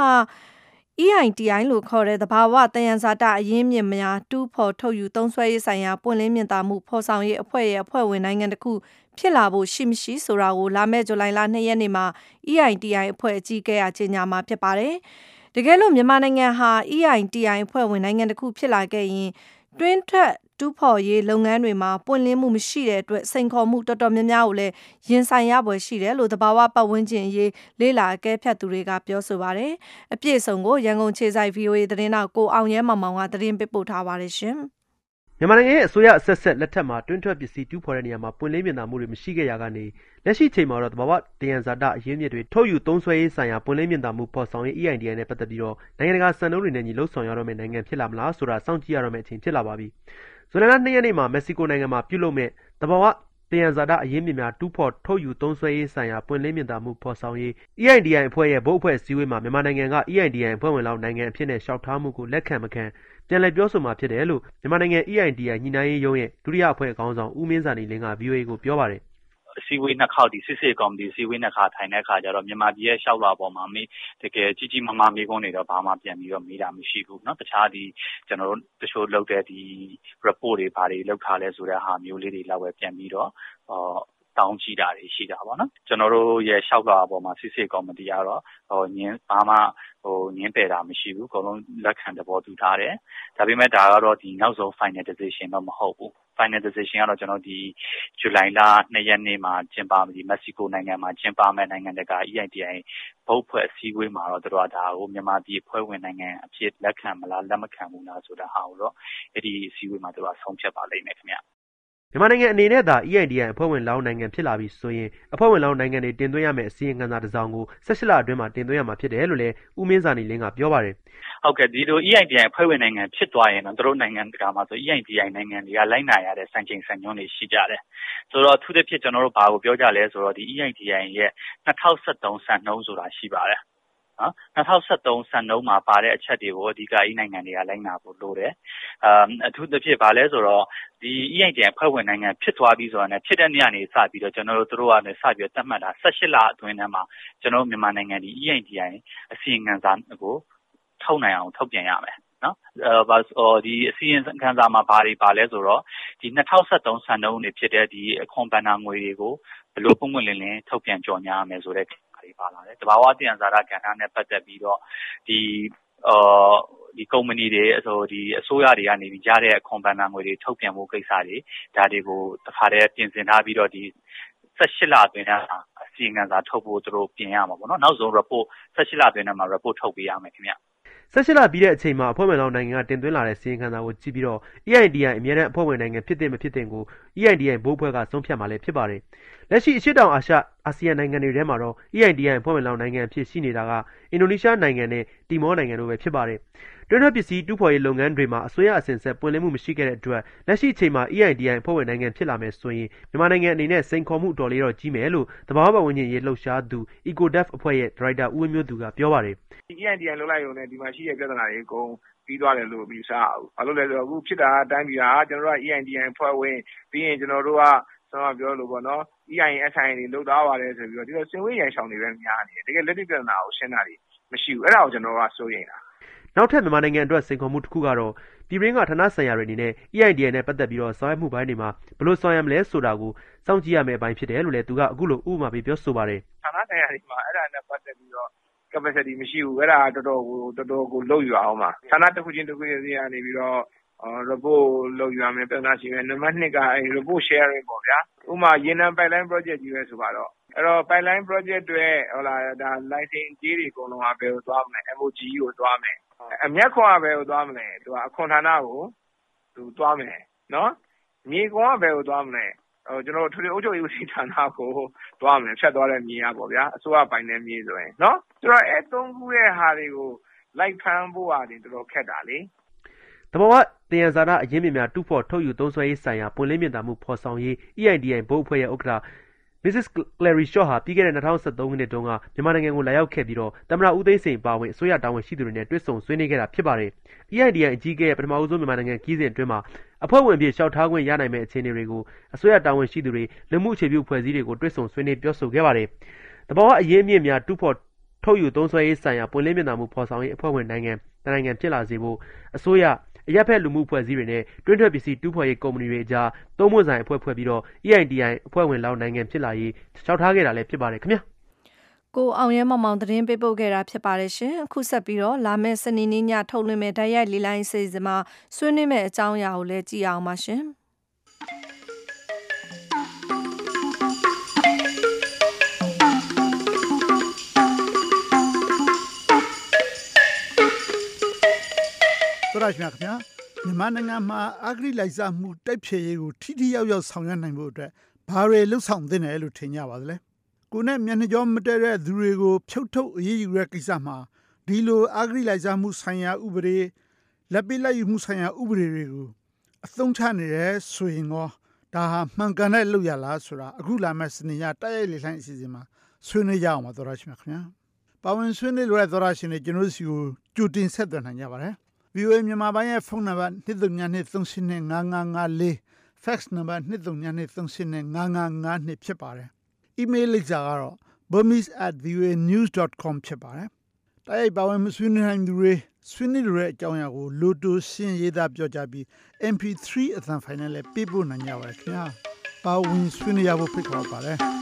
E I T I လို့ခေါ်တဲ့သဘာဝတယံဇာတအရင်းမြစ်များတူးဖော်ထုတ်ယူသုံးစွဲရေးဆိုင်ရာပွင့်လင်းမြင်သာမှုဖော်ဆောင်ရေးအဖွဲ့ရဲ့အဖွဲ့ဝင်နိုင်ငံတစ်ခုဖြစ်လာဖို့ရှိမရှိဆိုတာကိုလာမယ့်ဇူလိုင်လ၂ရက်နေ့မှာ E I T I အဖွဲ့အကြီးအကဲကကြေညာမှာဖြစ်ပါတယ်တကယ်လို့မြန်မာနိုင်ငံဟာ E I T I အဖွဲ့ဝင်နိုင်ငံတစ်ခုဖြစ်လာခဲ့ရင်တွင်းထွက်တူးဖော်ရေးလုပ်ငန်းတွေမှာပွင့်လင်းမှုမရှိတဲ့အတွက်စိန်ခေါ်မှုတော်တော်များများကိုလည်းရင်ဆိုင်ရပွဲရှိတယ်လို့သဘာဝပတ်ဝန်းကျင်ရေးလေ့လာအကဲဖြတ်သူတွေကပြောဆိုပါတယ်။အပြည့်အစုံကိုရန်ကုန်ခြေဆိုင် V O A သတင်းတောက်ကိုအောင်ရဲမောင်မောင်ကသတင်းပေးပို့ထားပါတယ်ရှင်။မြန်မာနိုင်ငံရဲ့အစိုးရအဆက်ဆက်လက်ထက်မှာတွင်းထွက်ပစ္စည်းတူးဖော်တဲ့နေရာမှာပွင့်လင်းမြင်သာမှုတွေမရှိခဲ့ရကနေလက်ရှိချိန်မှာတော့သဘာဝတယံဇာတအရင်းမြစ်တွေထုတ်ယူသုံးစွဲရေးဆိုင်ရာပွင့်လင်းမြင်သာမှုဖော်ဆောင်ရေး E I T I နဲ့ပတ်သက်ပြီးတော့နိုင်ငံတကာစံနှုန်းတွေနဲ့ညီလှုပ်ဆောင်ရတော့မယ့်နိုင်ငံဖြစ်လာမလားဆိုတာစောင့်ကြည့်ရတော့မယ့်အချိန်ဖြစ်လာပါပြီ။ဇူလိုင်လ၂ရက်နေ့မှာမက္ကဆီကိုနိုင်ငံမှာပြုလုပ်မဲ့သဘာဝတယံဇာတအရင်းမြစ်များတူးဖော်ထုတ်ယူသုံးစွဲရေးဆိုင်ရာပွင့်လင်းမြင်သာမှုဖော်ဆောင်ရေး E I T I အဖွဲ့ရဲ့ဘုတ်အဖွဲ့အစည်းအဝေးမှာမြန်မာနိုင်ငံက E I T I အဖွဲ့ဝင်လောက်နိုင်ငံအဖြစ်နဲ့ရှောက်ထားမှုကိုလက်ခံမခံပြန်လည်ပြောဆိုမှာဖြစ်တယ်လို့မြန်မာနိုင်ငံ E I T I ညှိနှိုင်းရေးရုံးရဲ့ဒုတိယအဖွဲ့ခေါင်းဆောင်ဦးမင်းစာနေလင်းက V O A ကိုပြောပါတယ်အစည်းအဝေးနှစ်ခေါက်ဒီစစ်စစ်ကော်မတီအစည်းအဝေးနှစ်ခါထိုင်တဲ့အခါကျတော့မြန်မာပြည်ရဲ့ရှောက်လာပေါ်မှာမေးတကယ်ကြီးကြီးမားမားမေးခွန်းတွေတော့ဘာမှပြန်ပြီးတော့မေးတာမရှိဘူးเนาะတခြားဒီကျွန်တော်တို့တချို့လုပ်တဲ့ဒီ report တွေဘာတွေလုပ်ထားလဲဆိုတဲ့ဟာမျိုးလေးတွေလောက်ပဲပြန်ပြီးတော့အော်တောင်းကြည့်တာတွေရှိတာပေါ့နော်ကျွန်တော်တို့ရဲ့ရှောက်လာပေါ်မှာစစ်စစ်ကော်မတီကတော့ဟိုညင်းဘာမှဟိုညင်းပယ်တာမရှိဘူးအကုန်လုံးလက်ခံသဘောတူထားတယ်ဒါပေမဲ့ဒါကတော့ဒီနောက်ဆုံး final decision တော့မဟုတ်ဘူး final decision ကတော့ကျွန်တော်ဒီဇူလိုင်လ၂ရက်နေ့မှာကျင်းပမယ်ဒီမက္ကဆီကိုနိုင်ငံမှာကျင်းပမယ်နိုင်ငံတကာ E I T I ဘုတ်ဖွဲ့အစည်းအဝေးမှာတော့တို့ကဒါကိုမြန်မာပြည်ဖွဲ့ဝင်နိုင်ငံအဖြစ်လက်ခံမလားလက်မခံဘူးလားဆိုတာဟာကိုတော့အဲ့ဒီအစည်းအဝေးမှာတို့ကဆုံးဖြတ်ပါလိမ့်မယ်ခင်ဗျမြန်မာနိုင်ငံအနေနဲ့သာ E I T I အဖွဲ့ဝင်လောင်းနိုင်ငံဖြစ်လာပြီဆိုရင်အဖွဲ့ဝင်လောင်းနိုင်ငံတွေတင်သွင်းရမယ့်အစည်းအဝေးစာတစ်စောင်ကို၁၈လအတွင်းမှာတင်သွင်းရမှာဖြစ်တယ်လို့လည်းဦးမင်းစာနေလင်းကပြောပါတယ်ဟုတ်ကဲ့ဒီလို E I T I အဖွဲ့ဝင်နိုင်ငံဖြစ်သွားရင်တော့တို့နိုင်ငံတကာမှာဆို E I T I နိုင်ငံတွေကလိုက်နာရတဲ့စံချိန်စံညွှန်းတွေရှိကြတယ်ဆိုတော့အထူးသဖြင့်ကျွန်တော်တို့ဘာကိုပြောကြလဲဆိုတော့ဒီ E I T I ရဲ့၂၀၁၃စံနှုန်းဆိုတာရှိပါတယ်နော်၂၀၁၃စံနှုန်းမှာပါတဲ့အချက်တွေကိုအဓိကဤနိုင်ငံတွေကလိုက်နာဖို့လိုတယ်အထူးသဖြင့်ဗာလဲဆိုတော့ဒီ E I T I ဖွဲ့ဝင်နိုင်ငံဖြစ်သွားပြီဆိုတာနဲ့ဖြစ်တဲ့နေ့ကနေစပြီးတော့ကျွန်တော်တို့တို့ကနေစပြီးတော့သတ်မှတ်တာ၁၈လအတွင်းထဲမှာကျွန်တော်မြန်မာနိုင်ငံဒီ E I T I အစီရင်ခံစာကိုထုတ်နိုင်အောင်ထုတ်ပြန်ရမယ်နော်အဲဒီအစီရင်ခံစာမှာဘာတွေပါလဲဆိုတော့ဒီ၂၀၁၃စံနှုန်းတွေဖြစ်တဲ့ဒီအခွန်ဘဏ္ဍာငွေတွေကိုဘယ်လိုပုံမှန်လင်းလင်းထုတ်ပြန်ကြော်ညာရမယ်ဆိုတဲ့တွေပါလာတယ်တဘာဝတယံဇာတကဏ္ဍနဲ့ပတ်သက်ပြီးတော့ဒီဒီကုမ္ပဏီတွေဆိုဒီအစိုးရတွေကနေပြီးကြားတဲ့အခွန်ဘဏ္ဍာငွေတွေထုတ်ပြန်ဖို့ကိစ္စတွေဒါတွေကိုတစ်ခါတည်းပြင်ဆင်ထားပြီးတော့ဒီ၁၈လအတွင်းကအစီရင်ခံစာထုတ်ဖို့သူတို့ပြင်ရမှာပေါ့နော်နောက်ဆုံး report ၁၈လအတွင်းမှာ report ထုတ်ပေးရမယ်ခင်ဗျ၁၈လပြီးတဲ့အချိန်မှာအဖွဲ့ဝင်လောင်နိုင်ငံကတင်သွင်းလာတဲ့စီရင်ခံစာကိုကြည့်ပြီးတော့ E I D I အမြဲတမ်းအဖွဲ့ဝင်နိုင်ငံဖြစ်တဲ့မဖြစ်တဲ့ကို E I D I ဘိုးအဖွဲ့ကဆုံးဖြတ်မှာလည်းဖြစ်ပါတယ်လက်ရှိအရှေ့တောင်အာရှအာဆီယံနိုင်ငံတွေထဲမှာတော့ E I D I အဖွဲ့ဝင်လောင်နိုင်ငံအဖြစ်ရှိနေတာကအင်ဒိုနီးရှားနိုင်ငံနဲ့တီမောနိုင်ငံတို့ပဲဖြစ်ပါတယ်တွင်းထွက်ပစ္စည်းတူးဖော်ရေးလုပ်ငန်းတွေမှာအစိုးရအစဉ်ဆက်ပွင့်လင်းမှုမရှိခဲ့တဲ့အတွက်လက်ရှိအချိန်မှာ E I D I အဖွဲ့ဝင်နိုင်ငံဖြစ်လာမယ်ဆိုရင်မြန်မာနိုင်ငံအနေနဲ့စိန်ခေါ်မှုတော်လေးတော့ကြီးမယ်လို့သဘာဝပတ်ဝန်းကျင်ရေးလှုပ်ရှားသူ EcoDev အဖွဲ့ရဲ့ဒါရိုက်တာဦးဝင်းမျိုးသူကပြောပါတယ် E I D I လောက်လိုက်ရုံနဲ့ဒီမှာရှိတဲ့ပြဿနာတွေအကုန်ပြီးသွားတယ်လို့ယူဆအောင်ဘာလို့လဲဆိုတော့အခုဖြစ်တာအတိုင်းပြည်ဟာကျွန်တော်တို့က E I D I ဖွဲ့ဝင်ပြီးရင်ကျွန်တော်တို့ကဆောင်းပြောလို့ပေါ့နော် E I S I တွေလုသွားပါတယ်ဆိုပြီးတော့ဒီလိုစင်ဝေးရန်ရှောင်တွေပဲများနေတယ်တကယ်လက်တွေ့ပြဿနာကိုရှင်းတာတွေမရှိဘူးအဲ့ဒါကိုကျွန်တော်ကစိုးရိမ်တာနောက်ထပ်မြန်မာနိုင်ငံအတွက်စိန်ခေါ်မှုတစ်ခုကတော့ပြည်ရင်းကဌာနဆိုင်ရာတွေအနေနဲ့ E I D I နဲ့ပတ်သက်ပြီးတော့ဆောင်ရွက်မှုပိုင်းတွေမှာဘယ်လိုဆောင်ရွက်မလဲဆိုတာကိုစောင့်ကြည့်ရမယ့်အပိုင်းဖြစ်တယ်လို့လည်းသူကအခုလိုဥပမာပေးပြောဆိုပါတယ်ဌာနဆိုင်ရာတွေမှာအဲ့ဒါနဲ့ပတ်သက်ပြီးတော့ capacity မရှိဘူးအဲ့ဒါတော်တော်ကိုတော်တော်ကိုလုပ်ယူအောင်ပါဌာနတစ်ခုချင်းတစ်ခုချင်းစီကနေပြီးတော့ report လုပ်ယူရမယ်ပြဿနာရှိမယ်နံပါတ်၂ကအဲ report sharing ပေါ့ဗျာဥပမာရေနံ pipeline project ကြီးပဲဆိုပါတော့အဲ့တော့ pipeline project တွေဟုတ်လားဒါ license ကြီးတွေအကုန်လုံးကဘယ်ကိုသွားမလဲ M O G ကိုသွားမယ်အမျက်ခွန်ကဘယ်ကိုသွားမလဲသူကအခွန်ဌာနကိုသူသွားမယ်နော်မြေကွန်ကဘယ်ကိုသွားမလဲဟိုကျွန်တော်တို့ထွေထွေအုပ်ချုပ်ရေးဦးစီးဌာနကိုသွားမယ်ဖြတ်သွားတဲ့မြေရပေါ့ဗျာအစိုးရပိုင်တဲ့မြေဆိုရင်နော်ဆိုတော့အဲသုံးခုရဲ့ဟာတွေကိုလိုက်ဖမ်းဖို့ဟာတင်တော်တော်ခက်တာလေတဘာဝတင်ရဇာတာအရင်းမြစ်များတူဖို့ထုတ်ယူသုံးစွဲရေးဆိုင်ရာပွင့်လင်းမြင်သာမှုဖော်ဆောင်ရေး E I D I ဘိုးအဖွဲ့ရဲ့ဥက္ကဋ္ဌMissus Clary Shaw ဟာပြီးခဲ့တဲ့၂၀၁၃ခုနှစ်တုန်းကမြန်မာနိုင်ငံကိုလာရောက်ခဲ့ပြီးတော့သမ္မတဦးသိန်းစိန်ပါဝင်အစိုးရတာဝန်ရှိသူတွေနဲ့တွေ့ဆုံဆွေးနွေးခဲ့တာဖြစ်ပါတယ်။ E I D I အကြီးအကဲရဲ့ပထမဦးဆုံးမြန်မာနိုင်ငံခီးစဉ်အတွင်းမှာအဖွဲ့ဝင်ပြည်လျှောက်ထားခွင့်ရနိုင်မယ့်အခြေအနေတွေကိုအစိုးရတာဝန်ရှိသူတွေလူမှုအခြေပြုဖွဲ့စည်းတွေကိုတွေ့ဆုံဆွေးနွေးပြောဆိုခဲ့ပါတယ်။တဘာဝအရင်းအမြစ်များတူဖို့ထုတ်ယူသုံးစွဲရေးဆိုင်ရာပွင့်လင်းမြင်သာမှုဖော်ဆောင်ရေးအဖွဲ့ဝင်နိုင်ငံတနိုင်ငံဖြစ်လာစေဖို့အစိုးရအရက်ဖက်လူမှုဖွဲ့စည်းတွေနဲ့တွင်းထွက်ပစ္စည်းတူးဖော်ရေးကုမ္ပဏီတွေအကြားသုံးပွင့်ဆိုင်အဖွဲ့ဖွဲ့ပြီးတော့ E I D I အဖွဲ့ဝင်လောက်နိုင်ငံဖြစ်လာရေးလျှောက်ထားခဲ့တာလည်းဖြစ်ပါတယ်ခင်ဗျာကိုအောင်ရဲမောင်မောင်သတင်းပေးပို့ခဲ့တာဖြစ်ပါတယ်ရှင်အခုဆက်ပြီးတော့လာမယ့်စနေနေ့ညထုတ်လွှင့်မဲ့ဓာတ်ရိုက်လေးလိုင်းစီစဉ်မှာဆွေးနွေးမဲ့အကြောင်းအရာကိုလည်းကြည့်အောင်ပါရှင်တော်ရရှိမြခင်ဗျာမြန်မာနိုင်ငံမှာအဂရိလိုက်စားမှုတိုက်ဖျက်ရေးကိုထိထိရောက်ရောက်ဆောင်ရွက်နိုင်ဖို့အတွက်ဘာတွေလှုပ်ဆောင်သင့်တယ်လို့ထင်ကြပါသလဲကိုနဲ့မျက်နှာကြောမတည့်တဲ့သူတွေကိုဖြုတ်ထုတ်အရေးယူတဲ့ကိစ္စမှာဒီလိုအဂရိလိုက်စားမှုဆိုင်ရာဥပဒေလက်ပိလက်ယူမှုဆိုင်ရာဥပဒေတွေကိုအသုံးချနေတယ်ဆိုရင်တော့ဒါဟာမှန်ကန်တဲ့လုပ်ရလားဆိုတာအခုလာမယ့်စနေညတိုက်ရိုက်လေလှိုင်းအစီအစဉ်မှာဆွေးနွေးကြအောင်ပါတော်ရရှိမြခင်ဗျာပါဝင်ဆွေးနွေးလို့ရတော်ရရှိနေကျွန်တော်စီကိုကြိုတင်ဆက်သွယ်နိုင်ကြပါတယ်V O A မြန်မာပိုင်းရဲ့ဖုန်းနံပါတ်two three two three two five five four ဖက်စ်နံပါတ်two three two three two five five five twoဖြစ်ပါတယ်။ email လိပ်စာကတော့ burmese at v o a news dot com ဖြစ်ပါတယ်။တိုက်ရိုက်ပါဝင်မဆွေးနွေးနိုင်သူတွေဆွေးနွေးလိုတဲ့အကြောင်းအရာကိုလိုတိုရှင်းရေးသားပြောကြားပြီး M P three အသံဖိုင်နဲ့လည်းပေးပို့နိုင်ကြပါတယ်ခင်ဗျာ။ပါဝင်ဆွေးနွေးရဖို့ဖိတ်ခေါ်ပါတယ်။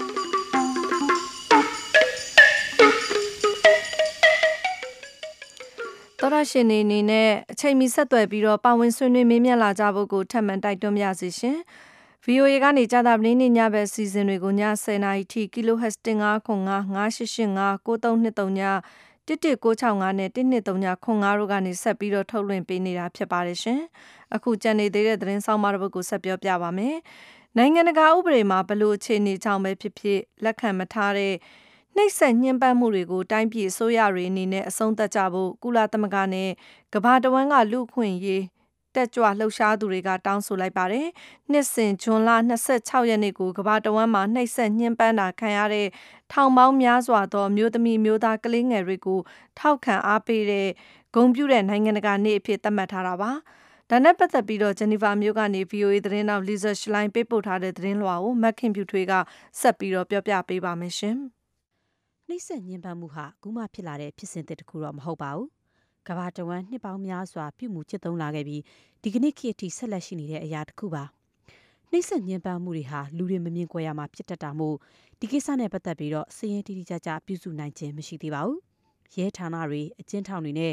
တော်ရရှင်နေနေနဲ့အချိန်မီဆက်သွယ်ပြီးတော့ပါဝင်ဆွေးနွေးမေးမြန်းလာကြဖို့ကိုထပ်မံတိုက်တွန်းပါစီရှင်။ V O A ကနေကြာသပတေးနေ့ညဘက်စီစဉ်တွေကိုညtenနာရီထိ kilohertz one five zero five, five eight eight five, nine three two zero, one one九၆၅နဲ့one two three zero fiveတို့ကနေဆက်ပြီးတော့ထုတ်လွှင့်ပေးနေတာဖြစ်ပါတယ်ရှင်။အခုကြံနေသေးတဲ့သတင်းဆောင်မတစ်ပုဒ်ကိုဆက်ပြောပြပါမယ်။နိုင်ငံတကာဥပဒေမှာဘလို့အခြေအနေကြောင့်ပဲဖြစ်ဖြစ်လက်ခံမထားတဲ့နှိပ်စက်ညှဉ်းပန်းမှုတွေကိုတိုင်းပြည်အစိုးရတွေအနေနဲ့အဆုံးသတ်ကြဖို့ကုလသမဂ္ဂနဲ့ကမ္ဘာတဝန်းကလူ့အခွင့်အရေးတက်ကြွလှုပ်ရှားသူတွေကတောင်းဆိုလိုက်ပါတယ်။နှစ်စဉ်ဇွန်လ二十六ရက်နေ့ကိုကမ္ဘာတဝန်းမှာနှိပ်စက်ညှဉ်းပန်းတာခံရတဲ့ထောင်ပေါင်းများစွာသောမျိုးသမီးမျိုးသားကလေးငယ်တွေကိုထောက်ခံအားပေးတဲ့ဂုဏ်ပြုတဲ့နိုင်ငံတကာနေ့အဖြစ်သတ်မှတ်ထားတာပါ။ဒါနဲ့ပတ်သက်ပြီးတော့ဂျနီဗာမြို့ကနေ V O A သတင်းတောက် Lisa Schlein ပေးပို့ထားတဲ့သတင်းလွှာကိုမက်ခင်ဖြူထွေးကဆက်ပြီးတော့ပြောပြပေးပါမယ်ရှင်။နှိပ်စက်ညှဉ်းပန်းမှုဟာအခုမှဖြစ်လာတဲ့ဖြစ်စဉ်တစ်ခုတော့မဟုတ်ပါဘူး။ကမ္ဘာတဝန်းနှစ်ပေါင်းများစွာပြုမှုချစ်သုံးလာခဲ့ပြီးဒီကနေ့ခေတ်အထိဆက်လက်ရှိနေတဲ့အရာတစ်ခုပါ။နှိပ်စက်ညှဉ်းပန်းမှုတွေဟာလူတွေမမြင်ကွယ်ရမှာဖြစ်တတ်တာမို့ဒီကိစ္စနဲ့ပတ်သက်ပြီးတော့စည်ရင်တိတိကျကျပြုစုနိုင်ခြင်းမရှိသေးပါဘူး။ရဲဌာနတွေအကျဉ်းထောင်တွေနဲ့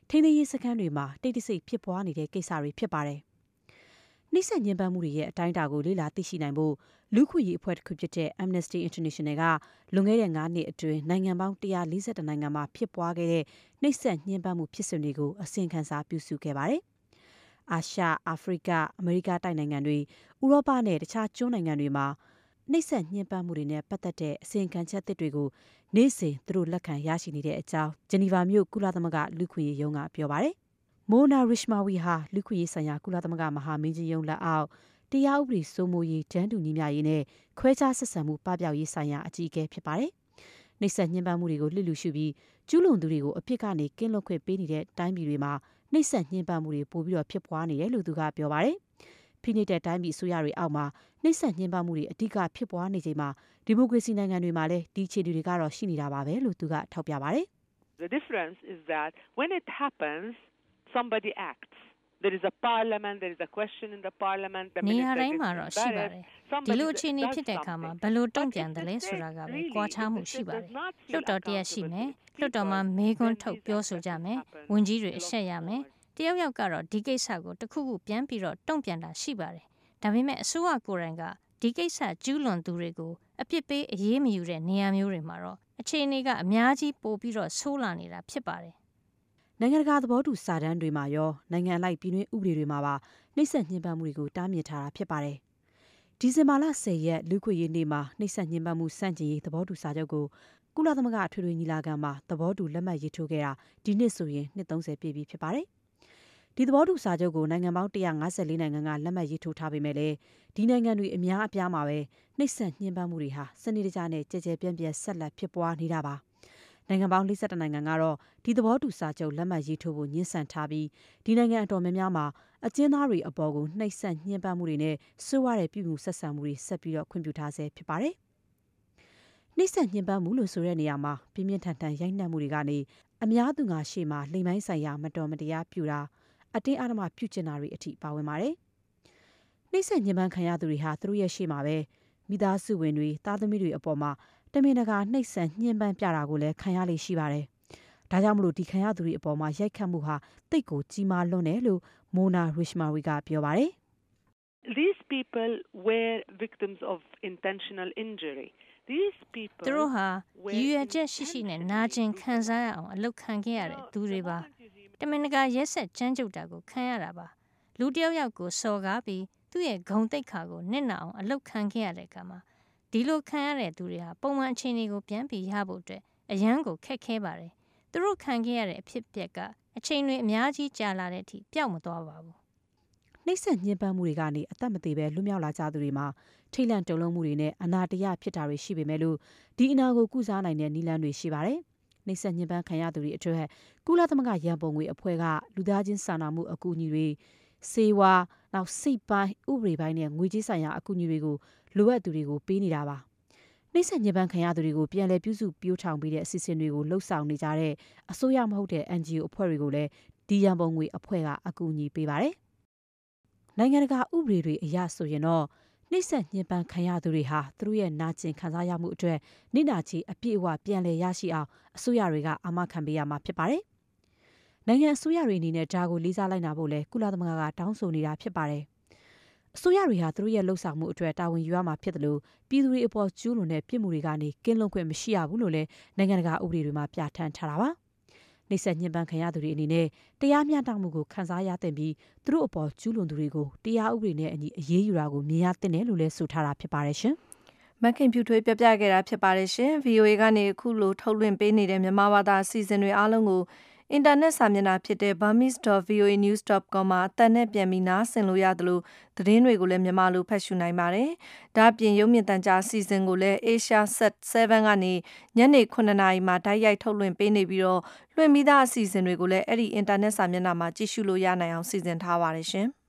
ထိန်းသိမ်းရေးစခန်းတွေမှာတိတ်တဆိတ်ဖြစ်ပွားနေတဲ့ကိစ္စတွေဖြစ်ပါတယ်။နှိစက်ညှဉ်းပန်းမှုတွေရဲ့အတိုင်းအတာကိုလေ့လာသိရှိနိုင်ဖို့လူ့ခွင့်ရေးအဖွဲ့တစ်ခုဖြစ်တဲ့ Amnesty International ကလွန်ခဲ့တဲ့ငါးနှစ်အတွင်းနိုင်ငံပေါင်းone hundred forty-oneနိုင်ငံမှာဖြစ်ပွားခဲ့တဲ့နှိစက်ညှဉ်းပန်းမှုဖြစ်စဉ်တွေကိုအစီရင်ခံစာပြုစုခဲ့ပါတယ်။အာရှ၊အာဖရိက၊အမေရိကတိုက်နိုင်ငံတွေ၊ဥရောပနဲ့တခြားကျွန်းနိုင်ငံတွေမှာနှိစက်ညှဉ်းပန်းမှုတွေနဲ့ပတ်သက်တဲ့အစီရင်ခံချက်သစ်တွေကိုနေ့စဉ်သူတို့လက်ခံရရှိနေတဲ့အကြောင်းဂျနီဗာမြို့ကုလသမဂ္ဂလူ့ခွင့်ရေးရုံးကပြောပါတယ်။ Mona Rishmawi ဟာလူ့ခွင့်ရေးဆိုင်ရာကုလသမဂ္ဂမဟာမင်းကြီးရုံးလက်အောက်တရားဥပဒေစိုးမိုးရေးတန်းတူညီမျှရေးနဲ့ခွဲခြားဆက်ဆံမှုပပျောက်ရေးဆိုင်ရာအကြီးအကဲဖြစ်ပါတယ်။နှိစက်ညှဉ်းပန်းမှုတွေကိုလျစ်လျူရှုပြီးကျူးလွန်သူတွေကိုအပြစ်ကနေကင်းလွတ်ခွင့်ပေးနေတဲ့တိုင်းပြည်တွေမှာနှိစက်ညှဉ်းပန်းမှုတွေပိုပြီးတော့ဖြစ်ပွားနေတယ်လို့သူကပြောပါတယ်။ဖိနှိပ်တဲ့တိုင်းပြည်အစိုးရတွေအောက်မှာနှိစက်ညှဉ်းပန်းမှုတွေအဓိကဖြစ်ပွားနေချိန်မှာဒီမိုကရေစီနိုင်ငံတွေမှာလည်းဒီအခြေအနေတွေကတော့ရှိနေတာပါပဲလို့သူကထောက်ပြပါတယ်။ The difference is that when it happens somebody acts there is a parliament there is a question in the parliament the minister နေရာတိုင်းမှာတော့ရှိပါတယ်ဒီလိုအခြေအနေဖြစ်တဲ့အခါမှာဘယ်လိုတုံ့ပြန်တယ်လဲဆိုတာကပဲကြွားချမှုရှိပါတယ်လွှတ်တော်တရက်ရှိမယ်လွှတ်တော်မှာမေးခွန်းထုတ်ပြောဆိုကြမယ်ဝန်ကြီးတွေအဆက်ရမယ်တယောက်ယောက်ကတော့ဒီကိစ္စကိုတစ်ခုခုပြန်ပြီးတော့တုံ့ပြန်တာရှိပါတယ်ဒါပေမဲ့အစိုးရကိုယ်တိုင်ကဒီကိစ္စကျူးလွန်သူတွေကိုအပြစ်ပေးအရေးမယူတဲ့နေရာမျိုးတွေမှာတော့အခြေအနေကအများကြီးပိုပြီးတော့ဆိုးလာနေတာဖြစ်ပါတယ်နိုင်ငံတကာသဘောတူစာတမ်းတွေမှာရောနိုင်ငံလိုက်ပြည်တွင်းဥပဒေတွေမှာပါနှိစက်ညှဉ်းပန်းမှုတွေကိုတားမြစ်ထားတာဖြစ်ပါတယ်။ဒီဇင်ဘာလtenရက်လူ့ခွင့်ရေးနေ့မှာနှိစက်ညှဉ်းပန်းမှုစန့်ကျင်ရေးသဘောတူစာချုပ်ကိုကုလသမဂ္ဂအထွေထွေညီလာခံမှာသဘောတူလက်မှတ်ရေးထိုးခဲ့တာဒီနှစ်ဆိုရင်နှစ်thirtyပြည့်ပြီဖြစ်ပါတယ်။ဒီသဘောတူစာချုပ်ကိုနိုင်ငံပေါင်းone hundred fifty-fourနိုင်ငံကလက်မှတ်ရေးထိုးထားပေမဲ့လည်းဒီနိုင်ငံတွေအများအပြားမှာပဲနှိစက်ညှဉ်းပန်းမှုတွေဟာစနစ်တကျနဲ့ကြဲကြဲပြန့်ပြန့်ဆက်လက်ဖြစ်ပွားနေတာပါ။နိုင်ငံပေါင်းforty-oneနိုင်ငံကတော့ဒီသဘောတူစာချုပ်လက်မှတ်ရေးထိုးဖို့ညှင်းဆန်ထားပြီးဒီနိုင်ငံအတော်များများမှာအကျဉ်းသားတွေအပေါ်ကိုနှိပ်စက်ညှဉ်းပန်းမှုတွေနဲ့ဆိုးဝါးတဲ့ပြုမှုဆက်ဆံမှုတွေဆက်ပြီးတော့ခွင့်ပြုထားဆဲဖြစ်ပါတယ်။နှိပ်စက်ညှဉ်းပန်းမှုလို့ဆိုတဲ့နေရာမှာပြင်းပြင်းထန်ထန်ရိုက်နှက်မှုတွေကနေအများသူငါရှေ့မှာလိမ်မိုင်းဆိုင်ရာမတော်မတရားပြုတာအတင်းအဓမ္မပြုကျင့်တာတွေအထိပါဝင်ပါတယ်။နှိပ်စက်ညှဉ်းပန်းခံရသူတွေဟာသူတို့ရဲ့ရှေ့မှာပဲမိသားစုဝင်တွေသားသမီးတွေအပေါ်မှာတမင်တကာနှိပ်စက်ညှဉ်းပန်းပြတာကိုလည်းခံရလေရှိပါတယ်။ဒါကြောင့်မလို့ဒီခံရသူတွေအပေါ်မှာရိုက်ခတ်မှုဟာတိတ်ကိုကြီးမားလွန်းတယ်လို့ Mona Rishmawi ကပြောပါတယ်။ These people were victims of intentional injury. These people သူတို့ဟာရည်ရွယ်ချက်ရှိရှိနဲ့နာကျင်ခံစားရအောင်အလုပ်ခံခဲ့ရတဲ့သူတွေပါ။တမင်တကာရက်ဆက်ကြမ်းကြုတ်တာကိုခံရတာပါ။လူတယောက်ယောက်ကိုစော်ကားပြီးသူ့ရဲ့ဂုဏ်သိက္ခာကိုနစ်နာအောင်အလုပ်ခံခဲ့ရတဲ့အခါမှာဒီလိုခံရတဲ့သူတွေဟာပုံမှန်အခြေအနေကိုပြန်ပြီးရဖို့အတွက်အရန်ကိုခက်ခဲပါတယ်။သူတို့ခံခဲ့ရတဲ့အဖြစ်အပျက်ကအချိန်တွေအများကြီးကြာလာတဲ့အထိပျောက်မသွားပါဘူး။နှိပ်စက်ညှဉ်းပန်းမှုတွေကနေအသက်မသေးပဲလွတ်မြောက်လာကြသူတွေမှာထိတ်လန့်တုန်လှုပ်မှုတွေနဲ့အနာတရဖြစ်တာတွေရှိပေမဲ့လို့ဒီအနာကိုကုစားနိုင်တဲ့နည်းလမ်းတွေရှိပါတယ်။နှိပ်စက်ညှဉ်းပန်းခံရသူတွေအတွက်ကုလသမဂ္ဂရန်ပုံငွေအဖွဲ့ကလူသားချင်းစာနာမှုအကူအညီတွေစေဝါနောက်စိတ်ပိုင်းဥပဒေပိုင်းနဲ့ငွေကြေးဆိုင်ရာအကူအညီတွေကိုလိုအပ်သူတွေကိုပေးနေတာပါနှိစက်ညှဉ်းပန်းခံရသူတွေကိုပြန်လည်ပြုစုပြောထောင်ပေးတဲ့အစီအစဉ်တွေကိုလှုပ်ဆောင်နေကြတဲ့အစိုးရမဟုတ်တဲ့ N G O အဖွဲ့တွေကိုလည်းဒီရန်ပုံငွေအဖွဲ့ကအကူအညီပေးပါတယ်နိုင်ငံတကာဥပဒေတွေအရဆိုရင်တော့နှိစက်ညှဉ်းပန်းခံရသူတွေဟာသူတို့ရဲ့နာကျင်ခံစားရမှုအတွက်နိနာချေအပြည့်အဝပြန်လည်ရရှိအောင်အစိုးရတွေကအာမခံပေးရမှာဖြစ်ပါတယ်နိုင်ငံအစိုးရတွေအနေနဲ့ဒါကိုလေးစားလိုက်နာဖို့လဲကုလသမဂ္ဂကတောင်းဆိုနေတာဖြစ်ပါတယ်အစိုးရတွေဟာသူတို့ရဲ့လှုပ်ဆောင်မှုအတွက်တာဝန်ယူရမှာဖြစ်တယ်လို့ပြည်သူတွေအပေါ်ကျူးလွန်တဲ့ပြစ်မှုတွေကနေကင်းလွတ်ခွင့်မရှိရဘူးလို့လည်းနိုင်ငံတကာဥပဒေတွေမှာပြဋ္ဌာန်းထားတာပါ။နှိစက်ညှဉ်းပန်းခံရသူတွေအနေနဲ့တရားမျှတမှုကိုခံစားရတဲ့ပြီးသူတို့အပေါ်ကျူးလွန်သူတွေကိုတရားဥပဒေနဲ့အညီအရေးယူတာကိုမြင်ရတဲ့တယ်လို့လည်းဆိုထားတာဖြစ်ပါတယ်ရှင်။မခင်ဖြူထွေးပြပြခဲ့တာဖြစ်ပါတယ်ရှင်။ V O A ကနေအခုလိုထုတ်လွှင့်ပေးနေတဲ့မြန်မာဘာသာအစီအစဉ်တွေအားလုံးကိုအင်တာနက်စာမျက်နှာဖြစ်တဲ့ burmese dot v o a news dot com မှာအသံနဲ့ပြန်ပြီးနားဆင်လို့ရတယ်လို့သတင်းတွေကိုလည်းမြန်မာလိုဖတ်ရှုနိုင်ပါတယ်။ဒါ့အပြင်ရုပ်မြင်သံကြားအစီအစဉ်ကိုလည်း Asia Sat seven ကနေညနေnineနာရီမှာတိုက်ရိုက်ထုတ်လွှင့်ပေးနေပြီးတော့လွှင့်ပြီးသားအစီအစဉ်တွေကိုလည်းအဲ့ဒီအင်တာနက်စာမျက်နှာမှာကြည့်ရှုလို့ရနိုင်အောင်စီစဉ်ထားပါတယ်ရှင်။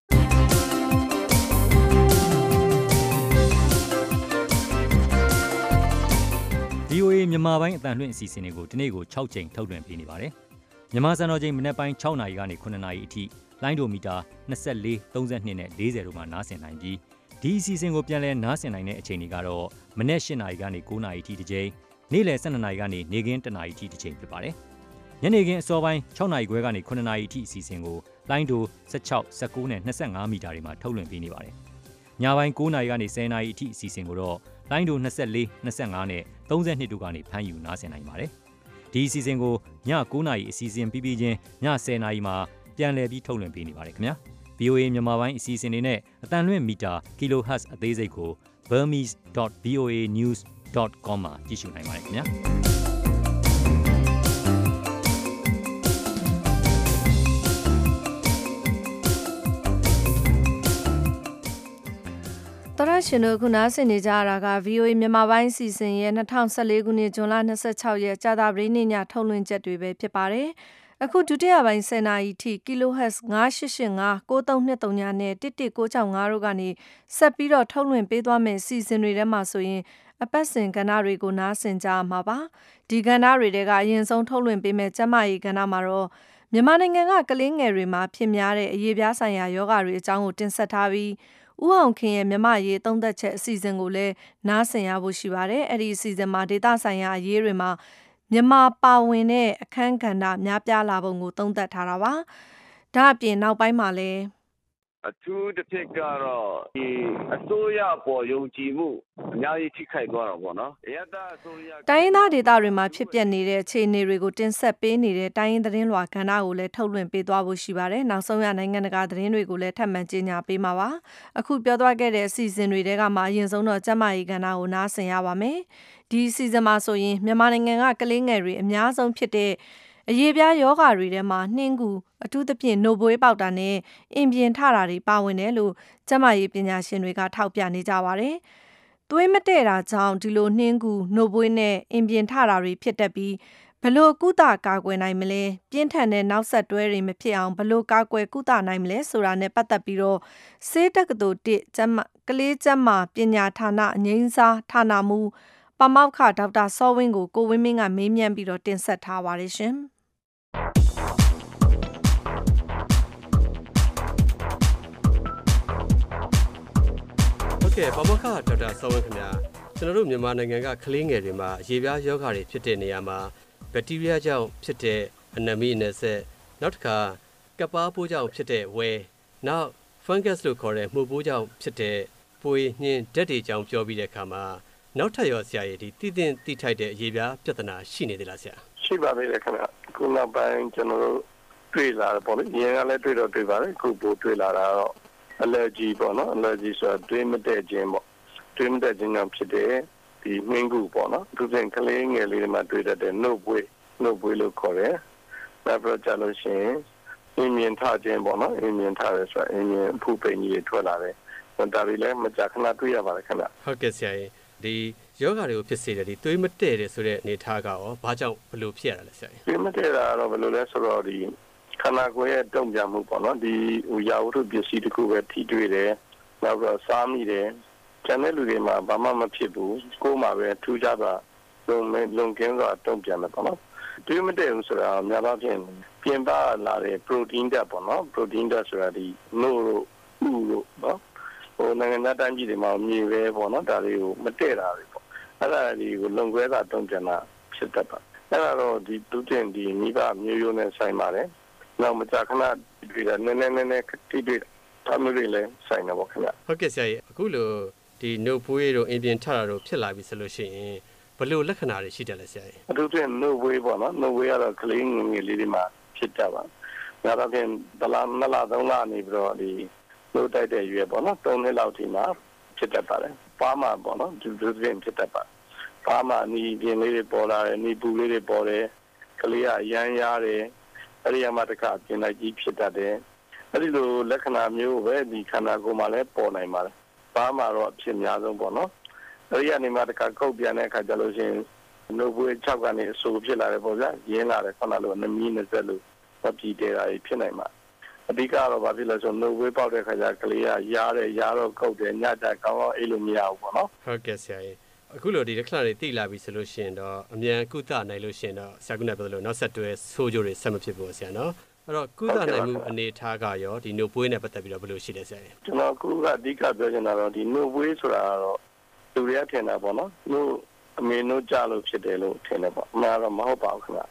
V O A မြန်မာပိုင်းအသံလွှင့်အစီအစဉ်တွေကိုဒီနေ့ကိုsixကြိမ်ထုတ်လွှင့်ပေးနေပါတယ်။မြန်မာစံတော်ချိန်မနက်ပိုင်းsixနာရီကနေnineနာရီအထိလိုင်းဒိုမီတာtwenty-four, thirty-twoနဲ့fortyတို့မှာနားဆင်နိုင်ပြီးဒီအစီအစဉ်ကိုပြန်လည်နားဆင်နိုင်တဲ့အချိန်တွေကတော့မနက်eightနာရီကနေnineနာရီအထိတစ်ကြိမ်နေ့လယ်twelveနာရီကနေနေ့ခင်းoneနာရီအထိတစ်ကြိမ်ဖြစ်ပါတယ်။ညနေခင်းအစောပိုင်း၆နာရီခွဲကနေခုနှစ်နာရီအထိအစီအစဉ်ကိုလိုင်းဒို၁၆ ၁၉နဲ့၂၅မီတာတွေမှာထုတ်လွှင့်ပေးနေပါတယ်။ညပိုင်း၉နာရီကနေ၁၀နာရီအထိအစီအစဉ်ကိုတော့လိုင်းဒို၂၄ ၂၅နဲ့၃၂တို့ကနေဖမ်းယူနားဆင်နိုင်ပါတယ်။ဒီအစီအစဉ်ကိုည၉နာရီအစီအစဉ်ပြီးပြီးချင်းည၁၀နာရီမှာပြန်လည်ပြီးထုတ်လွှင့်ပေးနေပါတယ်ခင်ဗျာ။ ဗီ အို အေ မြန်မာပိုင်းအစီအစဉ်တွေနဲ့အတန်လွင့်မီတာ kilohertz အသေးစိတ်ကို burmese dot v o a news dot com မှာကြည့်ရှုနိုင်ပါတယ်ခင်ဗျာတရရှင်တို့ခုနားဆင်နေကြရတာက ဗီ အို အေ မြန်မာပိုင်းအစီအစဉ်ရဲ့၂၀၁၄ခုနှစ်ဇွန်လ၂၆ရက်ကြာသပတေးနေ့ညထုတ်လွှင့်ချက်တွေပဲဖြစ်ပါတယ်။အခုဒုတိယပိုင်း၁၀နာရီထိ kilohertz ၅၈၈၅ ၉၃၂၃ညနဲ့၁၁၉၆၅တို့ကနေဆက်ပြီးတော့ထုတ်လွှင့်ပေးသွားမယ့်အစီအစဉ်တွေထဲမှာဆိုရင်အပတ်စဉ်ကဏ္ဍတွေကိုနားဆင်ကြမှာပါ။ဒီကဏ္ဍတွေထဲကအရင်ဆုံးထုတ်လွှင့်ပေးမယ့်ကျန်းမာရေးကဏ္ဍမှာတော့မြန်မာနိုင်ငံကကလေးငယ်တွေမှာဖြစ်များတဲ့အရေးပြားဆိုင်ရာယောဂတွေအကြောင်းကိုတင်ဆက်ထားပြီးဦးအောင်ခင်ရဲ့မြမရေးသုံးသက်ချက်အစီအစဉ်ကိုလည်းနားဆင်ရဖို့ရှိပါတယ်။အဲ့ဒီအစီအစဉ်မှာဒေတာဆိုင်ရာအရေးတွေမှာမြန်မာပါဝင်တဲ့အခန်းကဏ္ဍများပြားလာပုံကိုသုံးသပ်ထားတာပါ။ဒါအပြင်နောက်ပိုင်းမှာလည်းအထူးတစ်ဖြစ်ကတော့ဒီအစိုးရပေါ်ယုံကြည်မှုအများကြီးထိခိုက်သွားတာပေါ့နော်။အရတာအစိုးရတိုင်းရင်းသားဒေသတွေမှာဖြစ်ပျက်နေတဲ့အခြေအနေတွေကိုတင်ဆက်ပေးနေတဲ့တိုင်းရင်းသတင်းလွှာကဏ္ဍကိုလည်းထုတ်လွှင့်ပေးသွားဖို့ရှိပါတယ်။နောက်ဆုံးရနိုင်ငံတကာသတင်းတွေကိုလည်းထပ်မံကြေညာပေးမှာပါ။အခုပြောသွားခဲ့တဲ့အစီအစဉ်တွေထဲကမှအရင်ဆုံးတော့ကျန်းမာရေးကဏ္ဍကိုနားဆင်ရပါမယ်။ဒီအစီအစဉ်မှာဆိုရင်မြန်မာနိုင်ငံကကလေးငယ်တွေအများဆုံးဖြစ်တဲ့အရေးပြားယောဂါတွေထဲမှာနှင်းကူအထူးသဖြင့်နှုတ်ဘွေးပေါက်တာနဲ့အင်ပြင်ထတာတွေပါဝင်တယ်လို့ကျန်းမာရေးပညာရှင်တွေကထောက်ပြနေကြပါတယ်။သွေးမတည့်တာကြောင့်ဒီလိုနှင်းကူနှုတ်ဘွေးနဲ့အင်ပြင်ထတာတွေဖြစ်တတ်ပြီးဘလို့ကုသကာကွယ်နိုင်မလဲပြင်းထန်တဲ့နောက်ဆက်တွဲတွေမဖြစ်အောင်ဘလို့ကာကွယ်ကုသနိုင်မလဲဆိုတာနဲ့ပတ်သက်ပြီးတော့ဆေးတက္ကသိုလ်တစ်ကျန်းကလေးကျန်းမာပညာဌာနအငိမ့်စားဌာနမှူးပမောက္ခဒေါက်တာစောဝင်းကိုကိုဝင်းမင်းကမေးမြန်းပြီးတော့တင်ဆက်ထားပါတယ်ရှင်။ဟုတ်ကဲ့ပမောက္ခဒေါက်တာစောဝင်းခင်ဗျာကျွန်တော်တို့မြန်မာနိုင်ငံကကလေးငယ်တွေမှာရေပြားယောဂါတွေဖြစ်တဲ့နေရာမှာဘက်တီးရီးယားကြောင့်ဖြစ်တဲ့အနမီအနက်ဆက်နောက်တစ်ခါကပ်ပါးပိုးကြောင့်ဖြစ်တဲ့ဝဲနောက် fungus လို့ခေါ်တဲ့မှုပိုးကြောင့်ဖြစ်တဲ့ပွေညှင်းဓာတ်တွေကြောင့်ပြောပြီးတဲ့အခါမှာနောက်ထပ်ရောဆရာကြီးဒီတည်တင်တိထိုက်တဲ့ရေပြားပြဿနာရှိနေသေးလားဆရာရှိပါသေးတယ်ခင်ဗျခုနောက်ပိုင်းကျွန်တော်တို့တွေ့လာတယ်ပေါ့လေအရင်ကလည်းတွေ့တော့တွေ့ပါတယ်ခုပိုတွေ့လာတာတော့ allergy ပေါ့နော် allergy ဆိုတာတွေးမတည့်ခြင်းပေါ့တွေးမတည့်ခြင်းကြောင့်ဖြစ်တဲ့ဒီနှင်းကူပေါ့နော်သူစဉ်ကလေးငယ်လေးတွေမှာတွေ့တတ်တဲ့နှုတ်ပွေးနှုတ်ပွေးလို့ခေါ်တယ်နောက်ပြီးကြလို့ရှိရင်အင်းမြင်ထခြင်းပေါ့နော်အင်းမြင်ထရဲဆိုတာအင်းမြင်ဖူးပိန်ကြီးတွေထွက်လာတယ်ဒါတွေလည်းမကြာခဏတွေ့ရပါတယ်ခင်ဗျဟုတ်ကဲ့ဆရာကြီးဒီယောဂါတွေကိုဖြစ်စေတယ်ဒီသွေးမတည့်တယ်ဆိုတဲ့အနေထားကရောဘာကြောင့်ဘလို့ဖြစ်ရတာလဲဆရာကြီးသွေးမတည့်တာတော့ဘလို့လဲဆိုတော့ဒီခန္ဓာကိုယ်ရဲ့တုံ့ပြန်မှုပေါ့နော်ဒီဟိုရာဝတ္ထုပစ္စည်းတစ်ခုပဲထိတွေ့တယ်နောက်တော့စားမိတယ်ကျန်တဲ့လူတွေမှာဘာမှမဖြစ်ဘူးကိုယ်မှာပဲထူးခြားတာလုံမဲ့လုံကင်းစွာတုံ့ပြန်တယ်ပေါ့နော်သွေးမတည့်ဘူးဆိုတာများသောအားဖြင့်ပြင်ပလာတဲ့ protein ဓာတ်ပေါ့နော် protein ဓာတ်ဆိုတာဒီနို့လို့ဥလို့နော်ဟိုနိုင်ငံသားတိုင်းပြည်တွေမှာမြေပဲပေါ့နော်ဒါတွေကိုမတည့်တာတွေပေါ့အဲ့ဒါတွေကိုလုံခွဲတာတုံ့ပြန်တာဖြစ်တတ်ပါအဲ့ဒါတော့ဒီဒုတင်ဒီမိဘမျိုးရိုးနဲ့ဆိုင်ပါတယ်နောက်မကြာခဏတွေ့တာနည်းနည်းနည်းနည်းတိတွေ့တာမျိုးတွေလည်းဆိုင်နေပါခင်ဗျဟုတ်ကဲ့ဆရာကြီးအခုလိုဒီနှုတ်ပွေးတို့အင်ပြင်ထတာတို့ဖြစ်လာပြီဆိုလို့ရှိရင်ဘယ်လိုလက္ခဏာတွေရှိတယ်လဲဆရာကြီးအထူးသဖြင့်နှုတ်ပွေးပေါ့နော်နှုတ်ပွေးကတော့ကလေးငယ်ငယ်လေးတွေမှာဖြစ်တတ်ပါဒါတော့ပြင်ဒလာနလာသုံးလနေပြီးတော့ဒီနှုတ်တိုက်တဲ့ရွယ်ပေါ့နော်သုံးနှစ်လောက်ထိမှာဖြစ်တတ်ပါတယ်ပါးမှာပေါ့နော်ဒီဒုတင်ဖြစ်တတ်ပါပါးမှာနီးပြင်းလေးတွေပေါ်လာတယ်နီးပူလေးတွေပေါ်တယ်ကလေးကရမ်းရားတယ်အဲ့ဒီမှာတခါပြင်လိုက်ကြီးဖြစ်တတ်တယ်အဲ့ဒီလိုလက္ခဏာမျိုးပဲဒီခန္ဓာကိုယ်မှာလည်းပေါ်နိုင်ပါတယ်ပါးမှာတော့အဖြစ်များဆုံးပေါ့နော်အဲ့ဒီကနေမှတခါကုတ်ပြန်တဲ့အခါကျလို့ရှိရင်နှုတ်ပွေး၆ကနေအဆူဖြစ်လာတယ်ပေါ့ဗျာရင်းလာတယ်ခုနလိုနမီးနှစ်ဆက်လို့မပြည်တဲ့တာဖြစ်နိုင်မှာအဓိကတော့ဘာဖြစ်လဲဆိုနှုတ်ပွေးပေါက်တဲ့ခါကျကလေးကရားတယ်ရားတော့ကုတ်တယ်ညတာကောင်းအောင်အိတ်လို့မရဘူးပေါ့နော်ဟုတ်ကဲ့ဆရာကြီးအခုလိုဒီလက္ခဏာတွေသိလာပြီဆိုလို့ရှိရင်တော့အမြန်ကုသနိုင်လို့ရှိရင်တော့ဆရာကလည်းပြောလို့နောက်ဆက်တွဲဆိုးကျိုးတွေဆက်မဖြစ်ဘူးဆရာနော်အဲ့တော့ကုသနိုင်မှုအနေထားကရောဒီနှုတ်ပွေးနဲ့ပတ်သက်ပြီးတော့ဘယ်လိုရှိလဲဆရာကြီးကျွန်တော်ခုကအဓိကပြောချင်တာတော့ဒီနှုတ်ပွေးဆိုတာတော့လူတွေကထင်တာပေါ့နော်နှုတ်အမေနှုတ်ကြလို့ဖြစ်တယ်လို့ထင်တယ်ပေါ့အမှန်တော့မဟုတ်ပါဘူးခင်ဗျ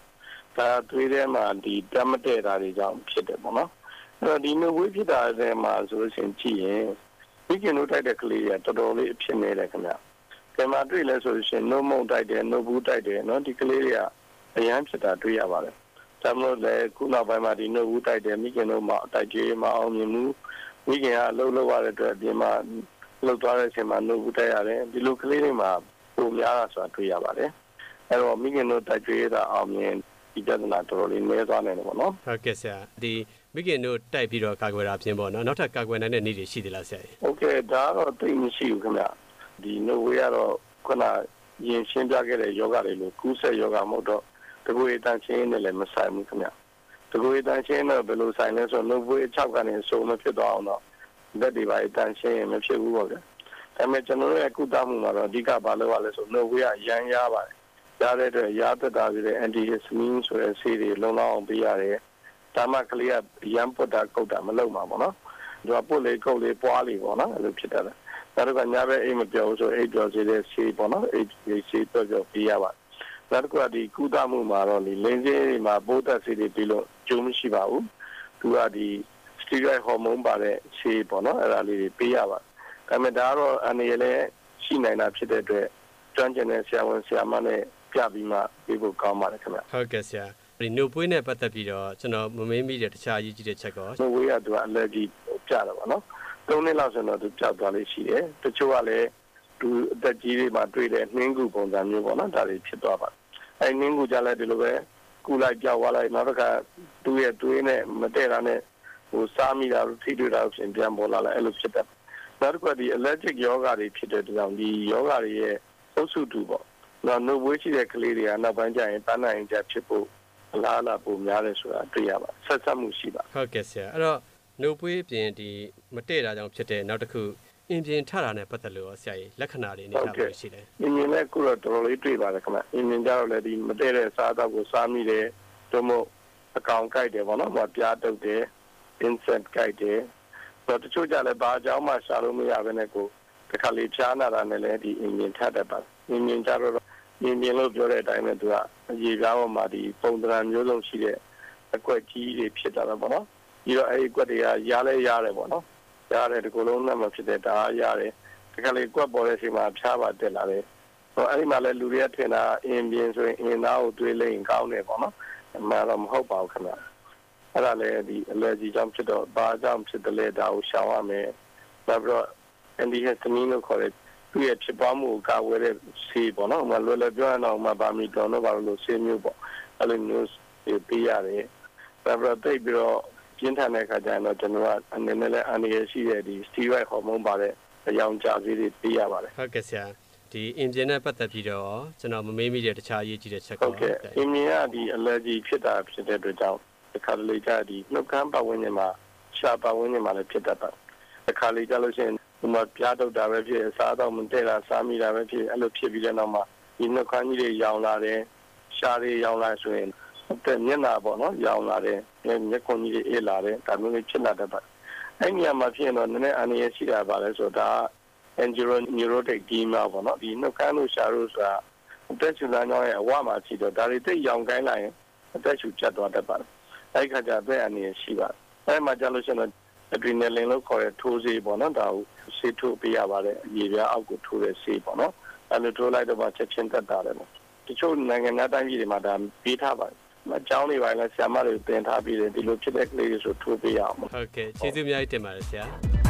ဒါသွေးထဲမှာဒီတက်မတဲ့တာတွေကြောင့်ဖြစ်တယ်ပေါ့နော်အဲ့တော့ဒီနှုတ်ဝေးဖြစ်တာတွေမှာဆိုလို့ရှိရင်ကြည့်ရင်မိခင်တို့တိုက်တဲ့ကလေးကတော်တော်လေးအဖြစ်နေတယ်ခင်ဗျ။ဒီမှာတွေ့လဲဆိုလို့ရှိရင်နှုတ်မုံတိုက်တယ်နှုတ်ဘူးတိုက်တယ်နော်ဒီကလေးတွေကအရန်ဖြစ်တာတွေ့ရပါတယ်။ဒါမှမဟုတ်လေခုနောက်ပိုင်းမှာဒီနှုတ်ဘူးတိုက်တယ်မိခင်တို့မှတိုက်ကြွေးမအောင်မြင်မှုမိခင်ကအလုပ်လုပ်ရတဲ့အတွက်ဒီမှာလှုပ်သွားတဲ့အချိန်မှာနှုတ်ဘူးတိုက်ရတယ်ဒီလိုကလေးတွေမှာပုံများတာဆိုတာတွေ့ရပါတယ်။အဲ့တော့မိခင်တို့တိုက်ကြွေးတာအောင်မြင်ဒီပြဿနာတော်တော်လေးနည်းသွားနေတယ်ပေါ့နော်ဟုတ်ကဲ့ဆရာဒီမိခင်တို့တိုက်ပြီးတော့ကာကွယ်တာပြင်ပေါ့နော်နောက်ထပ်ကာကွယ်နိုင်တဲ့နည်းတွေရှိသေးလားဆရာโอเคဒါတော့သိမရှိဘူးခင်ဗျဒီနိုဝေးကတော့ခုနရင်ရှင်းပြခဲ့တဲ့ယောဂတွေလို့ကူးဆက်ယောဂမဟုတ်တော့တကူအတန်ချင်းနဲ့လည်းမဆိုင်ဘူးခင်ဗျတကူအတန်ချင်းတော့ဘယ်လိုဆိုင်လဲဆိုတော့နိုဝေး၆ကနေစုံမဖြစ်သွားအောင်တော့လက်တွေပါအတန်ချင်းမဖြစ်ဘူးပေါ့ဗျဒါပေမဲ့ကျွန်တော်တို့ရဲ့ကုသမှုမှာတော့အဓိကဘာလို့ ရလဲဆိုနိုဝေးကရမ်းရပါတယ်ရတဲ့အတွက်ရသက်တာပြီးတဲ့ antihistamine ဆိုတဲ့ဆေးတွေလုံလောက်အောင်ပေးရတယ်။ဒါမှကလေးကရမ်းပွတ်တာကုတ်တာမလုပ်မှာပေါ့နော်။သူကပွတ်လေကုတ်လေပွားလေပေါ့နော်အဲ့လိုဖြစ်တယ်။ဒါတော့ကညာဘက်အိမ်မပြောဘူးဆိုအိမ်ပြောစေတဲ့ဆေးပေါ့နော်အိမ်ဆေးတော့ပြောပေးရပါ။ဒါတော့ကဒီကုသမှုမှာတော့ဒီလင်းဆေးတွေမှာပိုးသက်ဆေးတွေပြီးလို့ကျိုးမရှိပါဘူး။သူကဒီ steroid hormone ပါတဲ့ဆေးပေါ့နော်အဲ့ဒါလေးတွေပေးရပါ။ဒါပေမဲ့ဒါကတော့အနေနဲ့လည်းရှိနိုင်တာဖြစ်တဲ့အတွက်ကျွမ်းကျင်တဲ့ဆရာဝန်ဆရာမနဲ့ပြပြီးမှပြေဖို့ကောင်းပါတယ်ခင်ဗျဟုတ်ကဲ့ဆရာဒီနှုတ်ပွေးနဲ့ပတ်သက်ပြီးတော့ကျွန်တော်မမေးမိတဲ့တခြားအရေးကြီးတဲ့ချက်ကောနှုတ်ပွေးကသူက allergy ပြတာပေါ့နော်သုံးနှစ်လောက်ဆိုတော့သူပြသွားလေးရှိတယ်တချို့ကလည်းသူအသက်ကြီးတွေမှာတွေ့တဲ့နှင်းကူပုံစံမျိုးပေါ့နော်ဒါတွေဖြစ်သွားပါတယ်အဲနှင်းကူကြလဲဒီလိုပဲကူလိုက်ကြောက်သွားလိုက်နောက်တစ်ခါသူ့ရဲ့သွေးနဲ့မတည့်တာနဲ့ဟိုစားမိတာထိတွေ့တာဖြစ်ပြန်ပေါ်လာလဲအဲ့လိုဖြစ်တယ်နောက်တစ်ခါဒီ allergic ယောဂတွေဖြစ်တဲ့ကြောင့်ဒီယောဂတွေရဲ့အုပ်စုတူပေါ့နော်နှုတ်ဝေးရှိတဲ့ကလေးတွေကနောက်ပိုင်းကျရင်တန်းနိုင်ကြဖြစ်ဖို့အလားအလာပုံများတယ်ဆိုတာတွေ့ရပါဆက်ဆက်မှုရှိပါဟုတ်ကဲ့ဆရာအဲ့တော့နှုတ်ပွေးပြင်ဒီမတည့်တာကြောင့်ဖြစ်တဲ့နောက်တစ်ခုအင်ပြင်ထတာနဲ့ပတ်သက်လို့ဆရာကြီးလက္ခဏာတွေအနေထားမျိုးရှိတယ်အင်ပြင်လည်းခုတော့တော်တော်လေးတွေ့ပါတယ်ခင်ဗျအင်ပြင်ကြတော့လည်းဒီမတည့်တဲ့စားတော့ကိုစားမိတယ်တို့မို့အကောင်ကြိုက်တယ်ပေါ့နော်ဟိုပြားတုပ်တယ် insect ကြိုက်တယ်တော့တချို့ကြလည်းဘာအကြောင်းမှရှာလို့မရဘဲနဲ့ကိုတခါလေးဖြားနာတာနဲ့လည်းဒီအင်ပြင်ထတတ်ပါတယ်အင်ပြင်ကြတော့မြင်မြင်လို့ပြောတဲ့အတိုင်းပဲသူကအရေးပြားပေါ်မှာဒီပုံသဏ္ဍာန်မျိုးစုံရှိတဲ့အကွက်ကြီးတွေဖြစ်တာပဲပေါ့နော်ပြီးတော့အဲဒီအကွက်တွေကရားလဲရတယ်ပေါ့နော်ရတယ်ဒီကုလုံးနဲ့မဖြစ်တဲ့ဒါရတယ်ဒီကလေးကွက်ပေါ်တဲ့အချိန်မှာဖြားပါတက်လာတယ်ဟိုအဲဒီမှာလဲလူတွေကထင်တာအင်ပြင်းဆိုရင်အင်သားကိုတွေးလိုက်ရင်ကောင်းတယ်ပေါ့နော်အမှန်တော့မဟုတ်ပါဘူးခင်ဗျအဲ့ဒါလည်းဒီ allergy ကြောင့်ဖြစ်တော့ဘာကြောင့်ဖြစ်တယ်လဲဒါကိုရှောင်ရမယ်နောက်ပြီးတော့ antihistamine လို့ခေါ်တဲ့သူ့ရဲ့ဖြစ်ပွားမှုကိုကာဝယ်တဲ့ဆေးပေါ့နော်။မလွယ်လွယ်ပြောရအောင်မှာဗာမီတော်တော့ဘာလို့ဆေးမျိုးပေါ့။အဲ့လိုမျိုးပေးရတယ်။ဒါပေမဲ့တိတ်ပြီးတော့ပြင်းထန်တဲ့အခါကျရင်တော့ကျွန်တော်ကအနေနဲ့လည်းအနေရရှိတဲ့ဒီ steroid hormone ပါတဲ့အယောင်ကြာဆေးတွေပေးရပါတယ်။ဟုတ်ကဲ့ဆရာဒီအင်ဂျင်နဲ့ပတ်သက်ပြီးတော့ကျွန်တော်မမေးမိတဲ့တခြားအရေးကြီးတဲ့ချက်ကောဟုတ်ကဲ့အင်ဂျင်ကဒီ allergy ဖြစ်တာဖြစ်တဲ့အတွက်ကြောင့်တစ်ခါလေကြာဒီနှုတ်ခမ်းပတ်ဝန်းကျင်မှာရှားပတ်ဝန်းကျင်မှာလည်းဖြစ်တတ်ပါတယ်။တစ်ခါလေကြာလို့ရှိရင်ဒီမှာပြားတုပ်တာပဲဖြစ်စားတော့မတည့်တာစားမိတာပဲဖြစ်အဲ့လိုဖြစ်ပြီးတဲ့နောက်မှာဒီနှုတ်ခမ်းကြီးတွေရောင်လာတယ်ရှားတွေရောင်လာဆိုရင်တဲ့မျက်နှာပေါ့နော်ရောင်လာတယ်မျက်ခုံးကြီးတွေအေးလာတယ်ဒါမျိုးလေးဖြစ်လာတတ်ပါတယ်အဲ့ဒီမှာဖြစ်ရင်တော့နည်းနည်းအန္တရာယ်ရှိတာပါလဲဆိုတော့ဒါ angioneurotic edema ပေါ့နော်ဒီနှုတ်ခမ်းလို့ရှားလို့ဆိုတာအသက်ရှူလမ်းကြောင်းရဲ့အဝမှာရှိတော့ဒါတွေတိတ်ရောင်ကိုင်းလာရင်အသက်ရှူကျသွားတတ်ပါတယ်အဲ့ဒီခါကျတော့အန္တရာယ်ရှိပါတယ်အဲ့မှာကြာလို့ရှိရင် adrenaline လို့ခေါ်တဲ့ထိုးဆေးပေါ့နော်ဒါကိုဆေးထိုးပေးရပါတယ်အရေပြားအောက်ကိုထိုးတဲ့ဆေးပေါ့နော်အဲ့လိုထိုးလိုက်တော့မှချက်ချင်းတက်တာတယ်ပေါ့တချို့နိုင်ငံသားတိုင်းပြည်တွေမှာဒါပေးထားပါတယ်အကြောင်းတွေပါလဲဆရာမတွေတင်ထားပြီးတယ်ဒီလိုဖြစ်တဲ့ကလေးတွေဆိုထိုးပေးရအောင်ဟုတ်ကဲ့ကျေးဇူးအများကြီးတင်ပါတယ်ဆရာ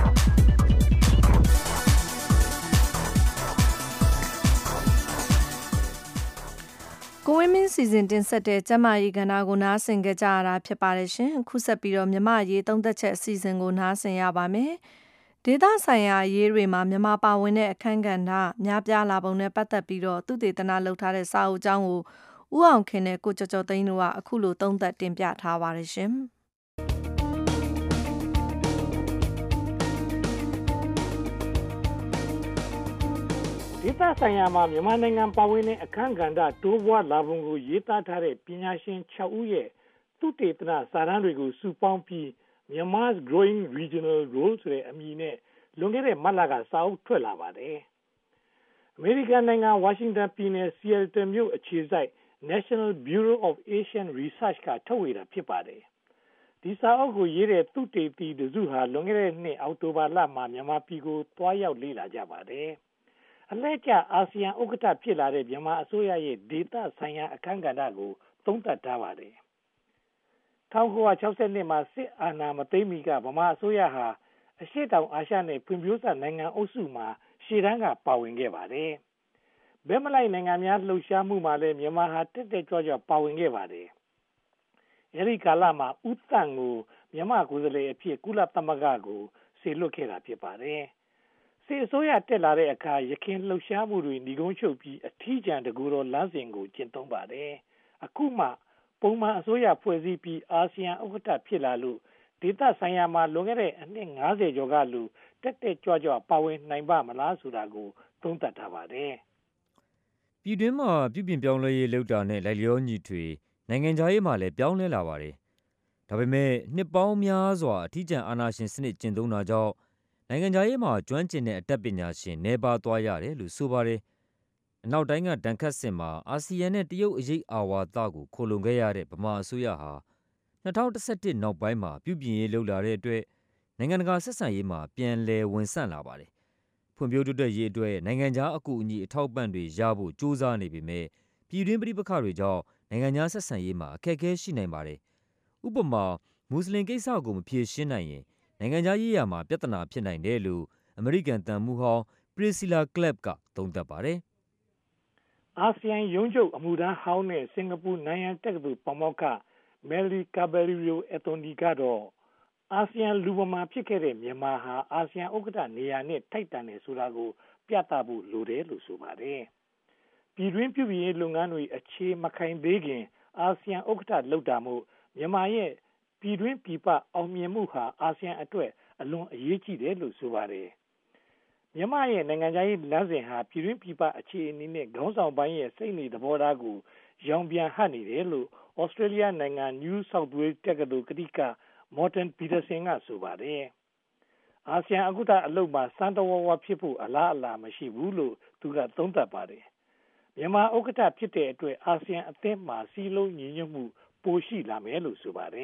ကိုဝင်းမင်းစီစဉ်တင်ဆက်တဲ့ကျမကြီးကဏ္ဍကိုနားဆင်ကြကြရတာဖြစ်ပါတယ်ရှင်ခုဆက်ပြီးတော့မြမရေးသုံးသက်ချက်အစီအစဉ်ကိုနားဆင်ရပါမယ်ဒေသဆိုင်ရာရေးတွေမှာမြမပါဝင်တဲ့အခန်းကဏ္ဍများပြားလာပုံနဲ့ပတ်သက်ပြီးတော့သူတေသနာလုပ်ထားတဲ့စာအုပ်ကြောင်းကိုဦးအောင်ခင်နဲ့ကိုကျော်ကျော်သိန်းတို့ကအခုလိုသုံးသက်တင်ပြထားပါတယ်ရှင်ဒေသဆိုင်ရာမှာမြန်မာနိုင်ငံပါဝင်တဲ့အခန်းကဏ္ဍတိုးပွားလာပုံကိုရေးသားထားတဲ့ပညာရှင်၆ဦးရဲ့သုတေသနစာတမ်းတွေကိုစုပေါင်းပြီး Myanmar's Growing Regional Role ဆိုတဲ့အမည်နဲ့လွန်ခဲ့တဲ့မတ်လကစာအုပ်ထွက်လာပါတယ်။အမေရိကန်နိုင်ငံဝါရှင်တန်ပြည်နယ် Seattle မြို့အခြေစိုက် National Bureau of Asian Research ကထုတ်ဝေတာဖြစ်ပါတယ်ဒီစာအုပ်ကိုရေးတဲ့သူတေသီတစုဟာလွန်ခဲ့တဲ့နှစ်အောက်တိုဘာလမှာမြန်မာပြည်ကိုတွားရောက်လေ့လာကြပါတယ်အလဲကျအာဆီယံဥက္ကဋ္ဌဖြစ်လာတဲ့မြန်မာအစိုးရရဲ့ဒေသဆိုင်ရာအခမ်းကဏ္ဍကိုသုံးသပ်ထားပါတယ်၁၉၆၂မှာစစ်အာဏာမသိမ်းမီကဗမာအစိုးရဟာအရှေ့တောင်အာရှနဲ့ဖွံ့ဖြိုးဆနိုင်ငံအုပ်စုမှာရှေ့တန်းကပါဝင်ခဲ့ပါတယ်ဘယ်မလိုက်နိုင်ငံများလှုပ်ရှားမှုမှာလည်းမြန်မာဟာတက်တက်ကြွကြွပါဝင်ခဲ့ပါတယ်အဲဒီကာလမှာဥတန့်ကိုမြန်မာကိုယ်စားလှယ်အဖြစ်ကုလသမဂ္ဂကိုဆေလွတ်ခဲ့တာဖြစ်ပါတယ်စီအစိုးရတက်လာတဲ့အခါရခိုင်လှုပ်ရှားမှုတွေညီကုန်းချုပ်ပြီးအထီးကျန်တကူတော်လမ်းစဉ်ကိုကျင့်သုံးပါတယ်အခုမှပုံမှန်အစိုးရဖွဲ့စည်းပြီးအာဆီယံဥက္ကဋ္ဌဖြစ်လာလို့ဒေသဆိုင်ရာမှာလွန်ခဲ့တဲ့အနှစ်၅၀ကျော်ကလူတက်တက်ကြွကြွပါဝင်နိုင်ပါမလားဆိုတာကိုသုံးသပ်ထားပါတယ်ပြည်တွင်းမှာပြုပြင်ပြောင်းလဲရေးလှုပ်တာနဲ့လိုက်လျောညီထွေနိုင်ငံခြားရေးမှာလည်းပြောင်းလဲလာပါတယ်ဒါပေမဲ့နှစ်ပေါင်းများစွာအထီးကျန်အာဏာရှင်စနစ်ကျင့်သုံးတာကြောင့်နိုင်ငံခြားရေးမှာကျွမ်းကျင်တဲ့အတတ်ပညာရှင်နှဲပါသွားရတယ်လို့ဆိုပါတယ်အနောက်တိုင်းကဒဏ်ခတ်စစ်မှာအာဆီယံနဲ့တရုတ်အရေးအာဝါဒကိုခိုလုံခဲ့ရတဲ့ဗမာအစိုးရဟာ၂၀၁၁နောက်ပိုင်းမှာပြုပြင်ရေးလှုပ်လာတဲ့အတွက်နိုင်ငံတကာဆက်ဆံရေးမှာပြန်လည်ဝင်ဆန့်လာပါတယ်ဖွံ့ဖြိုးတိုးတက်ရေးအတွက်နိုင်ငံခြားအကူအညီအထောက်ပံ့တွေရဖို့ကြိုးစားနေပေမဲ့ပြည်တွင်းပဋိပက္ခတွေကြောင့်နိုင်ငံခြားဆက်ဆံရေးမှာအခက်အခဲရှိနိုင်ပါတယ်ဥပမာမွတ်စလင်ကိစ္စကိုမဖြေရှင်းနိုင်ရင်နိုင်ငံခြားရေးရာမှာပြဿနာဖြစ်နိုင်တယ်လို့အမေရိကန်တန်မှုဟောင်း Priscilla Clapp ကသုံးသပ်ပါတယ်အာဆီယံရုံးချုပ်အမှုထမ်းဟောင်းနဲ့စင်ကာပူနိုင်ငံတက္ကသိုလ်ပါမောက္ခ Melly Caballero Ethoni ကတော့အာဆီယံလူပမာဖြစ်ခဲ့တဲ့မြန်မာဟာအာဆီယံဥက္ကဋ္ဌနေရာနဲ့ထိုက်တန်တယ်ဆိုတာကိုပြသဖို့လိုတယ်လို့ဆိုပါတယ်ပြည်တွင်းပြုပြင်ရေးလုပ်ငန်းတွေအခြေမခိုင်သေးခင်အာဆီယံဥက္ကဋ္ဌလုပ်တာမို့မြန်မာရဲ့ပြည်တွင်းပြည်ပအောင်မြင်မှုဟာအာဆီယံအတွက်အလွန်အရေးကြီးတယ်လို့ဆိုပါတယ်မြန်မာရဲ့နိုင်ငံခြားရေးလမ်းစဉ်ဟာပြည်တွင်းပြည်ပအခြေအနေနဲ့ခေါင်းဆောင်ပိုင်းရဲ့စိတ်နေသဘောထားကိုရောင်ပြန်ဟပ်နေတယ်လို့ဩစတြေးလျနိုင်ငံ New South Wales တက္ကသိုလ်ကတိက Morton Peterson ကဆိုပါတယ်အာဆီယံဥက္ကဋ္ဌအလုပ်မှာစံတဝဝဖြစ်ဖို့အလားအလာမရှိဘူးလို့သူကသုံးသပ်ပါတယ်မြန်မာဥက္ကဋ္ဌဖြစ်တဲ့အတွက်အာဆီယံအသင်းမှာစီးလုံးညီညွတ်မှုပိုရှိလာမယ်လို့ဆိုပါတယ်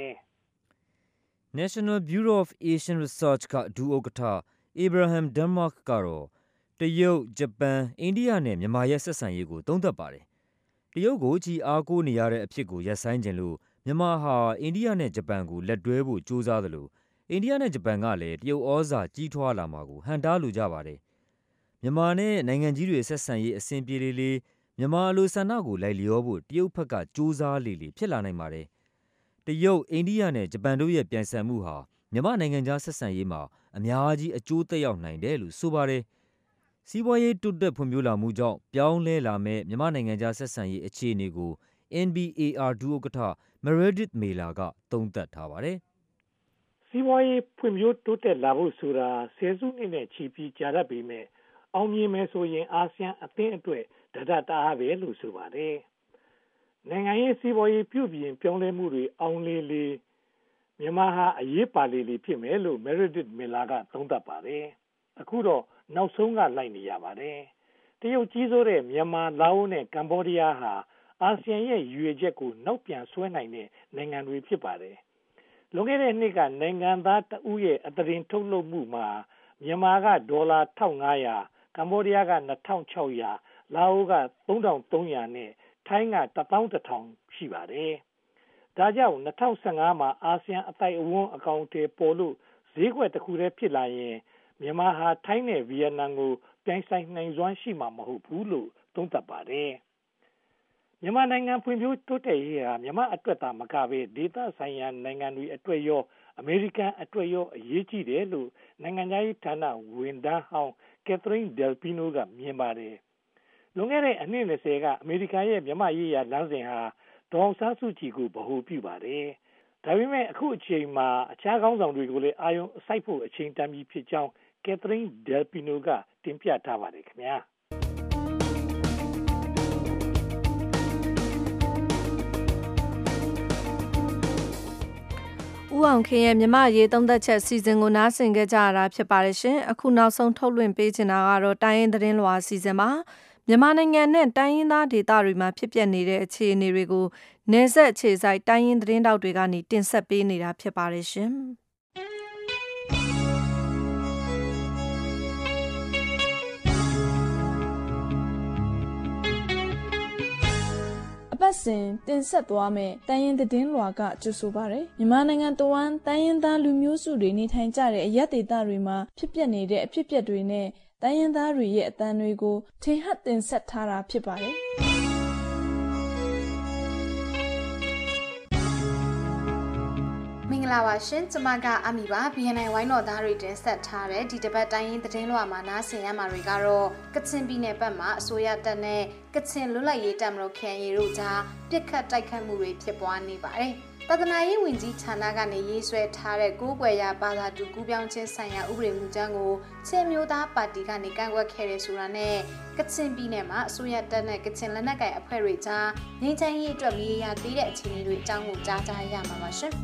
National Bureau of Asian Research ကဒုဥက္ကဋ္ဌ Abraham Denmark ကတော့တရုတ်ဂျပန်အိန္ဒိယနဲ့မြန်မာရဲ့ဆက်ဆံရေးကိုသုံးသပ်ပါတယ်တရုတ်ကိုချီအားကိုးနေရတဲ့အဖြစ်ကိုရပ်ဆိုင်းခြင်းလို့မြန်မာဟာအိန္ဒိယနဲ့ဂျပန်ကိုလက်တွဲဖို့ကြိုးစားသလိုအိန္ဒိယနဲ့ဂျပန်ကလည်းတရုတ်ဩဇာကြီးထွားလာမှာကိုဟန်တားလိုကြပါတယ်မြန်မာနဲ့နိုင်ငံကြီးတွေဆက်ဆံရေးအဆင်ပြေလေလေမြန်မာလိုဆန္ဒကိုလိုက်လျောဖို့တရုတ်ဘက်ကကြိုးစားလေလေဖြစ်လာနိုင်ပါတယ်တရုတ်အိန္ဒိယနဲ့ဂျပန်တို့ရဲ့ပြိုင်ဆိုင်မှုဟာမြန်မာနိုင်ငံခြားဆက်ဆံရေးမှာအများကြီးအကျိုးသက်ရောက်နိုင်တယ်လို့ဆိုပါတယ်စီးပွားရေးတိုးတက်ဖွံ့ဖြိုးလာမှုကြောင့်ပြောင်းလဲလာမဲ့မြန်မာနိုင်ငံခြားဆက်ဆံရေးအခြေအနေကို N B A R ဒုဥက္ကဋ္ဌ Meredith Miller ကသုံးသပ်ထားပါတယ်စီးပွားရေးဖွံ့ဖြိုးတိုးတက်လာဖို့ဆိုတာဆယ်စုနှစ်နဲ့ချီပြီးကြာတတ်ပေမဲ့အောင်မြင်မယ်ဆိုရင်အာဆီယံအသင်းအတွက်ဒဒတားပဲလို့ဆိုပါတယ်နိုင်ငံရေးစီးပွားရေးပြုပြင်ပြောင်းလဲမှုတွေအောင်လေလေမြန်မာဟာအရေးပါလေလေဖြစ်မယ်လို့ Meredith Miller ကသုံးသပ်ပါတယ်အခုတော့နောက်ဆုံးကလိုက်နေရပါတယ်တရုတ်ကြီးစိုးတဲ့မြန်မာလာအိုနဲ့ကမ္ဘောဒီးယားဟာအာဆီယံရဲ့ရည်ရွယ်ချက်ကိုနောက်ပြန်ဆွဲနိုင်တဲ့နိုင်ငံတွေဖြစ်ပါတယ်လွန်ခဲ့တဲ့နှစ်ကနိုင်ငံသားတဦးရဲ့အသားတင်ထုတ်လုပ်မှုမှာမြန်မာကဒေါ်လာ၁၅၀၀ကမ္ဘောဒီးယားက၂၆၀၀လာအိုက၃၃၀၀နဲ့ထိုင်းက၁၁၀၀၀ရှိပါတယ်ဒါကြောင့်၂၀၁၅မှာအာဆီယံအသိုက်အဝန်းအကောင့်တွေပေါ်လို့ဈေးကွက်တစ်ခုတည်းဖြစ်လာရင်မြန်မာဟာထိုင်းနဲ့ဗီယက်နမ်ကိုပြိုင်ဆိုင်နိုင်စွမ်းရှိမှာမဟုတ်ဘူးလို့သုံးသပ်ပါတယ်မြန်မာနိုင်ငံဖွံ့ဖြိုးတိုးတက်ရေးဟာမြန်မာအတွက်သာမကဘဲဒေသဆိုင်ရာနိုင်ငံတွေအတွက်ရောအမေရိကန်အတွက်ရောအရေးကြီးတယ်လို့နိုင်ငံရေးဌာနဝန်ထမ်းဟောင်း Catherine Del Pino ကမြင်ပါတယ်လွန်ခဲ့တဲ့အနှစ်၂၀ကအမေရိကန်ရဲ့မြန်မာရေးရာလမ်းစဉ်ဟာဒေါ်အောင်ဆန်းစုကြည်ကိုဗဟိုပြုပါတယ်ဒါပေမဲ့အခုအချိန်မှာအခြားခေါင်းဆောင်တွေကိုလည်းအာရုံစိုက်ဖို့အချိန်တန်ပြီဖြစ်ကြောင်း Catherine Del Pino ကတင်ပြထားပါတယ်ခင်ဗျာဦးအောင်ခင်ရဲ့မြမရေးသုံးသက်ချက်စီစဉ်ကိုနားဆင်ကြကြရတာဖြစ်ပါတယ်ရှင်အခုနောက်ဆုံးထုတ်လွှင့်ပေးချင်တာကတော့တိုင်းရင်းသတင်းလွှာစီစဉ်ပါမြန်မာနိုင်ငံနဲ့တိုင်းရင်းသားဒေသတွေမှာဖြစ်ပျက်နေတဲ့အခြေအနေတွေကိုနယ်စပ်အခြေစိုက်တိုင်းရင်းသတင်းတောက်တွေကနေတင်ဆက်ပေးနေတာဖြစ်ပါတယ်ရှင်။အပတ်စဉ်တင်ဆက်သွားမယ့်တိုင်းရင်းသတင်းလွှာကကြိုဆိုပါရယ်မြန်မာနိုင်ငံတဝန်းတိုင်းရင်းသားလူမျိုးစုတွေနေထိုင်ကြတဲ့အရပ်ဒေသတွေမှာဖြစ်ပျက်နေတဲ့အဖြစ်အပျက်တွေနဲ့တိုင်းရင်းသားတွေရဲ့အသံတွေကိုထင်ဟပ်တင်ဆက်ထားတာဖြစ်ပါတယ်။မင်္ဂလာပါရှင်ကျမကအမီပါ ဘီ အန် အိုင် ဝိုင်းတော်သားတွေတင်ဆက်ထားတဲ့ဒီတစ်ပတ်တိုင်းရင်းသတင်းလွှာမှာနားဆင်ရမှာတွေကတော့ကချင်ပြည်နယ်ဘက်မှာအစိုးရတပ်နဲ့ကချင်လွတ်လပ်ရေးတပ်မတော် K I A တို့ကြားပစ်ခတ်တိုက်ခတ်မှုတွေဖြစ်ပွားနေပါတယ်။သာသနာရေးဝန်ကြီးဌာနကနေရေးဆွဲထားတဲ့ကိုးကွယ်ရာဘာသာတူကူးပြောင်းခြင်းဆိုင်ရာဥပဒေမူကြမ်းကိုချင်းမျိုးသားပါတီကနေကန့်ကွက်ခဲ့တယ်ဆိုတာနဲ့ကချင်ပြည်နယ်မှာအစိုးရတပ်နဲ့ကချင်လက်နက်ကိုင်အဖွဲ့တွေကြားငြိမ်းချမ်းရေးအတွက်မြေရသေးတဲ့အခြေအနေတွေအကြောင်းကိုကြားကြရမှာပါရှင်။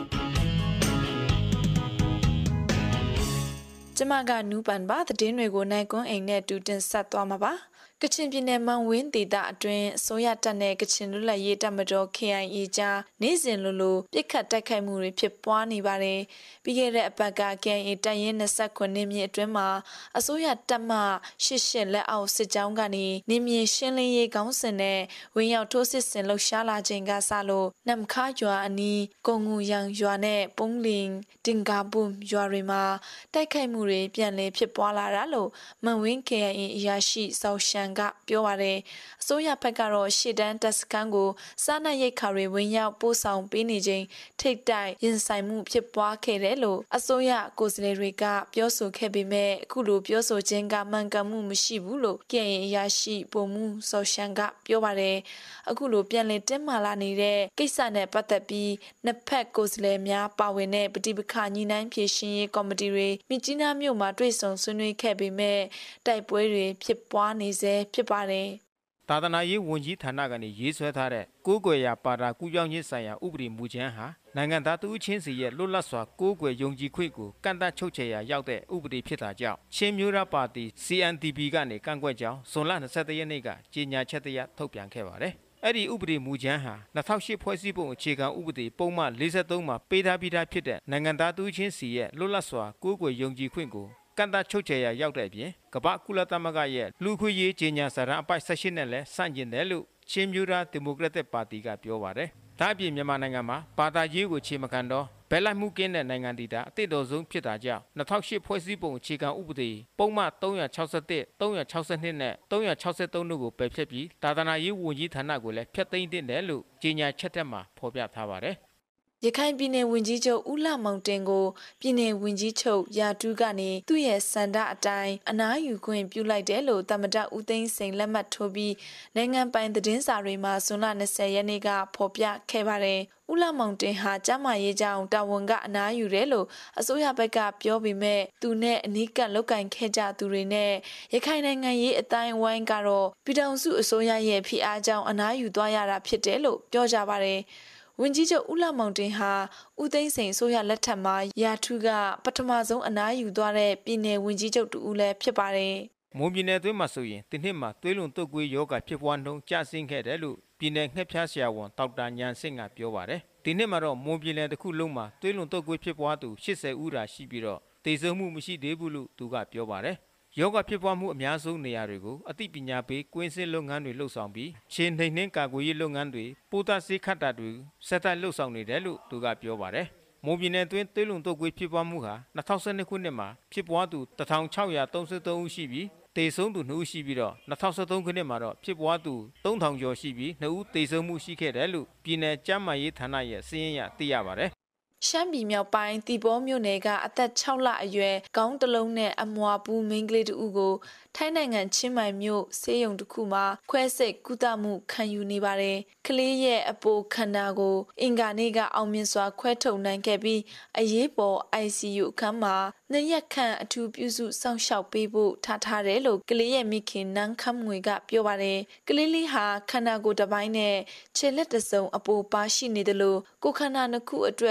ကျမကနူပန်ပါသတင်းတွေကိုနိုင်ကွန်းအိမ်နဲ့တူတင်ဆက်သွားမှာပါကချင်ပြည်နယ်မန်ဝင်းဒေသအတွင်းအစိုးရတပ်နဲ့ကချင်လူလက်ရေးတပ်မတော် K I A ကြားနေ့စဉ်လိုလိုပြစ်ခတ်တိုက်ခိုက်မှုတွေဖြစ်ပွားနေပါတယ်။ပြီးခဲ့တဲ့အပတ်က K I A တပ်ရင်း၂၉မြစ်အတွင်းမှာအစိုးရတပ်မှရှစ်ရှစ်လက်အောက်စစ်ကြောင်းကနေနေမြေရှင်းလင်းရေးကောင်းစင်နဲ့ဝင်းရောက်ထိုးစစ်ဆင်လှုပ်ရှားလာခြင်းကစလို့နမ်ခါရွာအနီးကုံငူရံရွာနဲ့ပုံးလင်တင်ကာဘုံရွာတွေမှာတိုက်ခိုက်မှုတွေပြန်လည်ဖြစ်ပွားလာတာလို့မန်ဝင်း K I A အရာရှိစောက်ရှန်ကပြောပါတယ်အစိုးရဘက်ကတော့ရှေ့တန်းတပ်စခန်းကိုစားနပ်ရိက္ခာတွေဝင်ရောက်ပို့ဆောင်ပေးနေခြင်းထိတ်တိုက်ရင်ဆိုင်မှုဖြစ်ပွားခဲ့တယ်လို့အစိုးရကိုယ်စားလှယ်တွေကပြောဆိုခဲ့ပေမဲ့အခုလိုပြောဆိုခြင်းကမှန်ကန်မှုမရှိဘူးလို့ K I A အရာရှိပုံမှုစောရှန်ကပြောပါတယ်အခုလိုပြန်လည်တက်မာလာနေတဲ့ကိစ္စနဲ့ပတ်သက်ပြီးနှစ်ဖက်ကိုယ်စားလှယ်များပါဝင်တဲ့ပဋိပက္ခညှိနှိုင်းဖြေရှင်းရေးကော်မတီတွေမြစ်ကြီးနားမြို့မှာတွေ့ဆုံဆွေးနွေးခဲ့ပေမဲ့တိုက်ပွဲတွေဖြစ်ပွားနေစေဖြစ်ပါတယ်သာသနာရေးဝန်ကြီးဌာနကနေရေးဆွဲထားတဲ့ကိုးကွယ်ရာပါတာကူးပြောင်းခြင်းဆိုင်ရာဥပဒေမူကြမ်းဟာနိုင်ငံသားသူအချင်းစီရဲ့လွတ်လပ်စွာကိုးကွယ်ယုံကြည်ခွင့်ကိုကန့်သတ်ချုပ်ချယ်ရာရောက်တဲ့ဥပဒေဖြစ်တာကြောင့်ချင်းမျိုးသားပါတီ C N D P ကနေကန့်ကွက်ကြောင်းဇွန်လ၂၁ရက်နေ့ကကြေညာချက်တရထုတ်ပြန်ခဲ့ပါတယ်။အဲ့ဒီဥပဒေမူကြမ်းဟာ၂၀၀၈ဖွဲ့စည်းပုံအခြေခံဥပဒေပုံမှန်၄၃မှာပေးထားပြီးသားဖြစ်တဲ့နိုင်ငံသားသူအချင်းစီရဲ့လွတ်လပ်စွာကိုးကွယ်ယုံကြည်ခွင့်ကိုကန့်သတ်ချုပ်ချယ်ရာရောက်တဲ့အပြင်ကမ္ဘာကုလသမဂ္ဂရဲ့လူခွင့်ရေးကြေညာစာတမ်းအပိုက်၁၈နဲ့လည်းဆန့်ကျင်တယ်လို့ချင်းမျိုးသားဒီမိုကရက်တစ်ပါတီကပြောပါတယ်။ဒါ့အပြင်မြန်မာနိုင်ငံမှာဘာသာရေးကိုခြေမခံတော့ဘယ်လိုက်မှုကင်းတဲ့နိုင်ငံတည်တာအသစ်တော်ဆုံးဖြစ်တာကြောင့်၂၀၀၈ဖွဲ့စည်းပုံအခြေခံဥပဒေပုံမှန်၃၆၁ ၃၆၂နဲ့၃၆၃တို့ကိုပယ်ဖျက်ပြီးသာသနာရေးဝန်ကြီးဌာနကိုလည်းဖျက်သိမ်းတင်တယ်လို့ကြေညာချက်ထဲမှာဖော်ပြထားပါတယ်ရခိုင်ပြည်နယ်ဝန်ကြီးချုပ်ဦးလှမောင်တင်ကိုပြည်နယ်ဝန်ကြီးချုပ်ရာထူးကနေသူ့ရဲ့စန္ဒအတိုင်းအနားယူခွင့်ပြုလိုက်တယ်လို့သမ္မတဦးသိန်းစိန်လက်မှတ်ထိုးပြီးနိုင်ငံပိုင်သတင်းစာတွေမှာဇွန်လ၂၀ရက်နေ့ကဖော်ပြခဲ့ပါတယ်။ဦးလှမောင်တင်ဟာကျမရေးကြောင်တာဝန်ကအနားယူတယ်လို့အစိုးရဘက်ကပြောပေမဲ့သူနဲ့အနီးကပ်လုပ်ကင်ခဲ့ကြသူတွေနဲ့ရခိုင်နိုင်ငံရေးအတိုင်းအဝိုင်းကတော့ပြည်ထောင်စုအစိုးရရဲ့ဖိအားကြောင့်အနားယူသွားရတာဖြစ်တယ်လို့ပြောကြပါတယ်။ဝန်ကြီးချုပ်ဦးလှမောင်တင်ဟာဦးသိန်းစိန်အစိုးရလက်ထက်မှာရာထူးကပထမဆုံးအနားယူသွားတဲ့ပြည်နယ်ဝန်ကြီးချုပ်တူဦးလည်းဖြစ်ပါတယ်။မွန်ပြည်နယ်အတွင်းမှာဆိုရင်ဒီနှစ်မှာသွေးလွန်တုပ်ကွေးရောဂါဖြစ်ပွားနှုန်းကျဆင်းခဲ့တယ်လို့ပြည်နယ်ငှက်ဖျားဆရာဝန်ဒေါက်တာညန်ဆင့်ကပြောပါတယ်။ဒီနှစ်မှာတော့မွန်ပြည်နယ်တစ်ခုလုံးမှာသွေးလွန်တုပ်ကွေးဖြစ်ပွားသူ၈၀ဦးသာရှိပြီးတော့သေဆုံးမှုမရှိသေးဘူးလို့သူကပြောပါတယ်။ယောဂဖြစ်ပွားမှုအများဆုံးနေရာတွေကိုအသိပညာပေးကွင်းစင်းလုပ်ငန်းတွေလှုပ်ဆောင်ပြီးခြေနှိမ်နှင်းကာကွယ်ရေးလုပ်ငန်းတွေပိုးသတ်ဆေးခတ်တာတွေဆက်တိုက်လှုပ်ဆောင်နေတယ်လို့သူကပြောပါတယ်။မွန်ပြည်နယ်အတွင်းသွေးလွန်တုပ်ကွေးဖြစ်ပွားမှုဟာ၂၀၁၂ခုနှစ်မှာဖြစ်ပွားသူ၁၆၃၃ဦးရှိပြီးသေဆုံးသူနှစ်ဦးရှိပြီးတော့၂၀၁၃ခုနှစ်မှာတော့ဖြစ်ပွားသူ၃ထောင်ကျော်ရှိပြီးနှစ်ဦးသေဆုံးမှုရှိခဲ့တယ်လို့ပြည်နယ်ကျန်းမာရေးဌာနရဲ့စာရင်းအရသိရပါတယ်။ရှမ်းပြည်မြောက်ပိုင်းတီဘောမြို့နယ်ကအသက်၆လအရွယ်ကောင်းတလုံးနဲ့အမွာပူးမိန်းကလေးတူကိုထိုင်းနိုင်ငံချင်းမိုင်မြို့ဆေးရုံတစ်ခုမှာခွဲစိတ်ကုသမှုခံယူနေပါတယ်။ကလေးရဲ့အပိုခန္ဓာကိုအင်္ဂါနေ့ကအောင်မြင်စွာခွဲထုတ်နိုင်ခဲ့ပြီးအရေးပေါ် I C U အခန်းမှာနှစ်ရက်ခန့်အထူးပြုစုစောင့်ရှောက်ပေးဖို့ထားထားတယ်လို့ကလေးရဲ့မိခင်နန်းခမ်းငွေကပြောပါတယ်။ကလေးလေးဟာခန္ဓာကိုယ်တစ်ပိုင်းနဲ့ခြေလက်တစ်စုံအပိုပါရှိနေတယ်လို့ကိုခန္ဓာနှစ်ခုအတွက်သွေး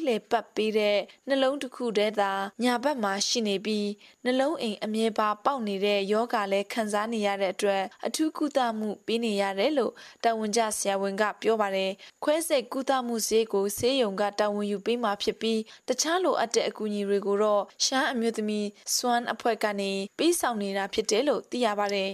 လေပတ်ပေးတဲ့နှလုံးတစ်ခုတည်းသာညာဘက်မှာရှိနေပြီးနှလုံးအိမ်အမြဲပါပေါက်နေတဲ့ယောဂလည်းခံစားနေရတဲ့အတွက်အထူးကုသမှုပေးနေရတယ်လို့တာဝန်ကျဆရာဝန်ကပြောပါတယ်ခွဲစိတ်ကုသမှုဈေးကိုဆေးရုံကတာဝန်ယူပေးမှာဖြစ်ပြီးတခြားလိုအပ်တဲ့အကူအညီတွေကိုတော့ရှမ်းအမျိုးသမီးစွမ်းအဖွဲ့ကနေပေးဆောင်နေတာဖြစ်တယ်လို့သိရပါတယ်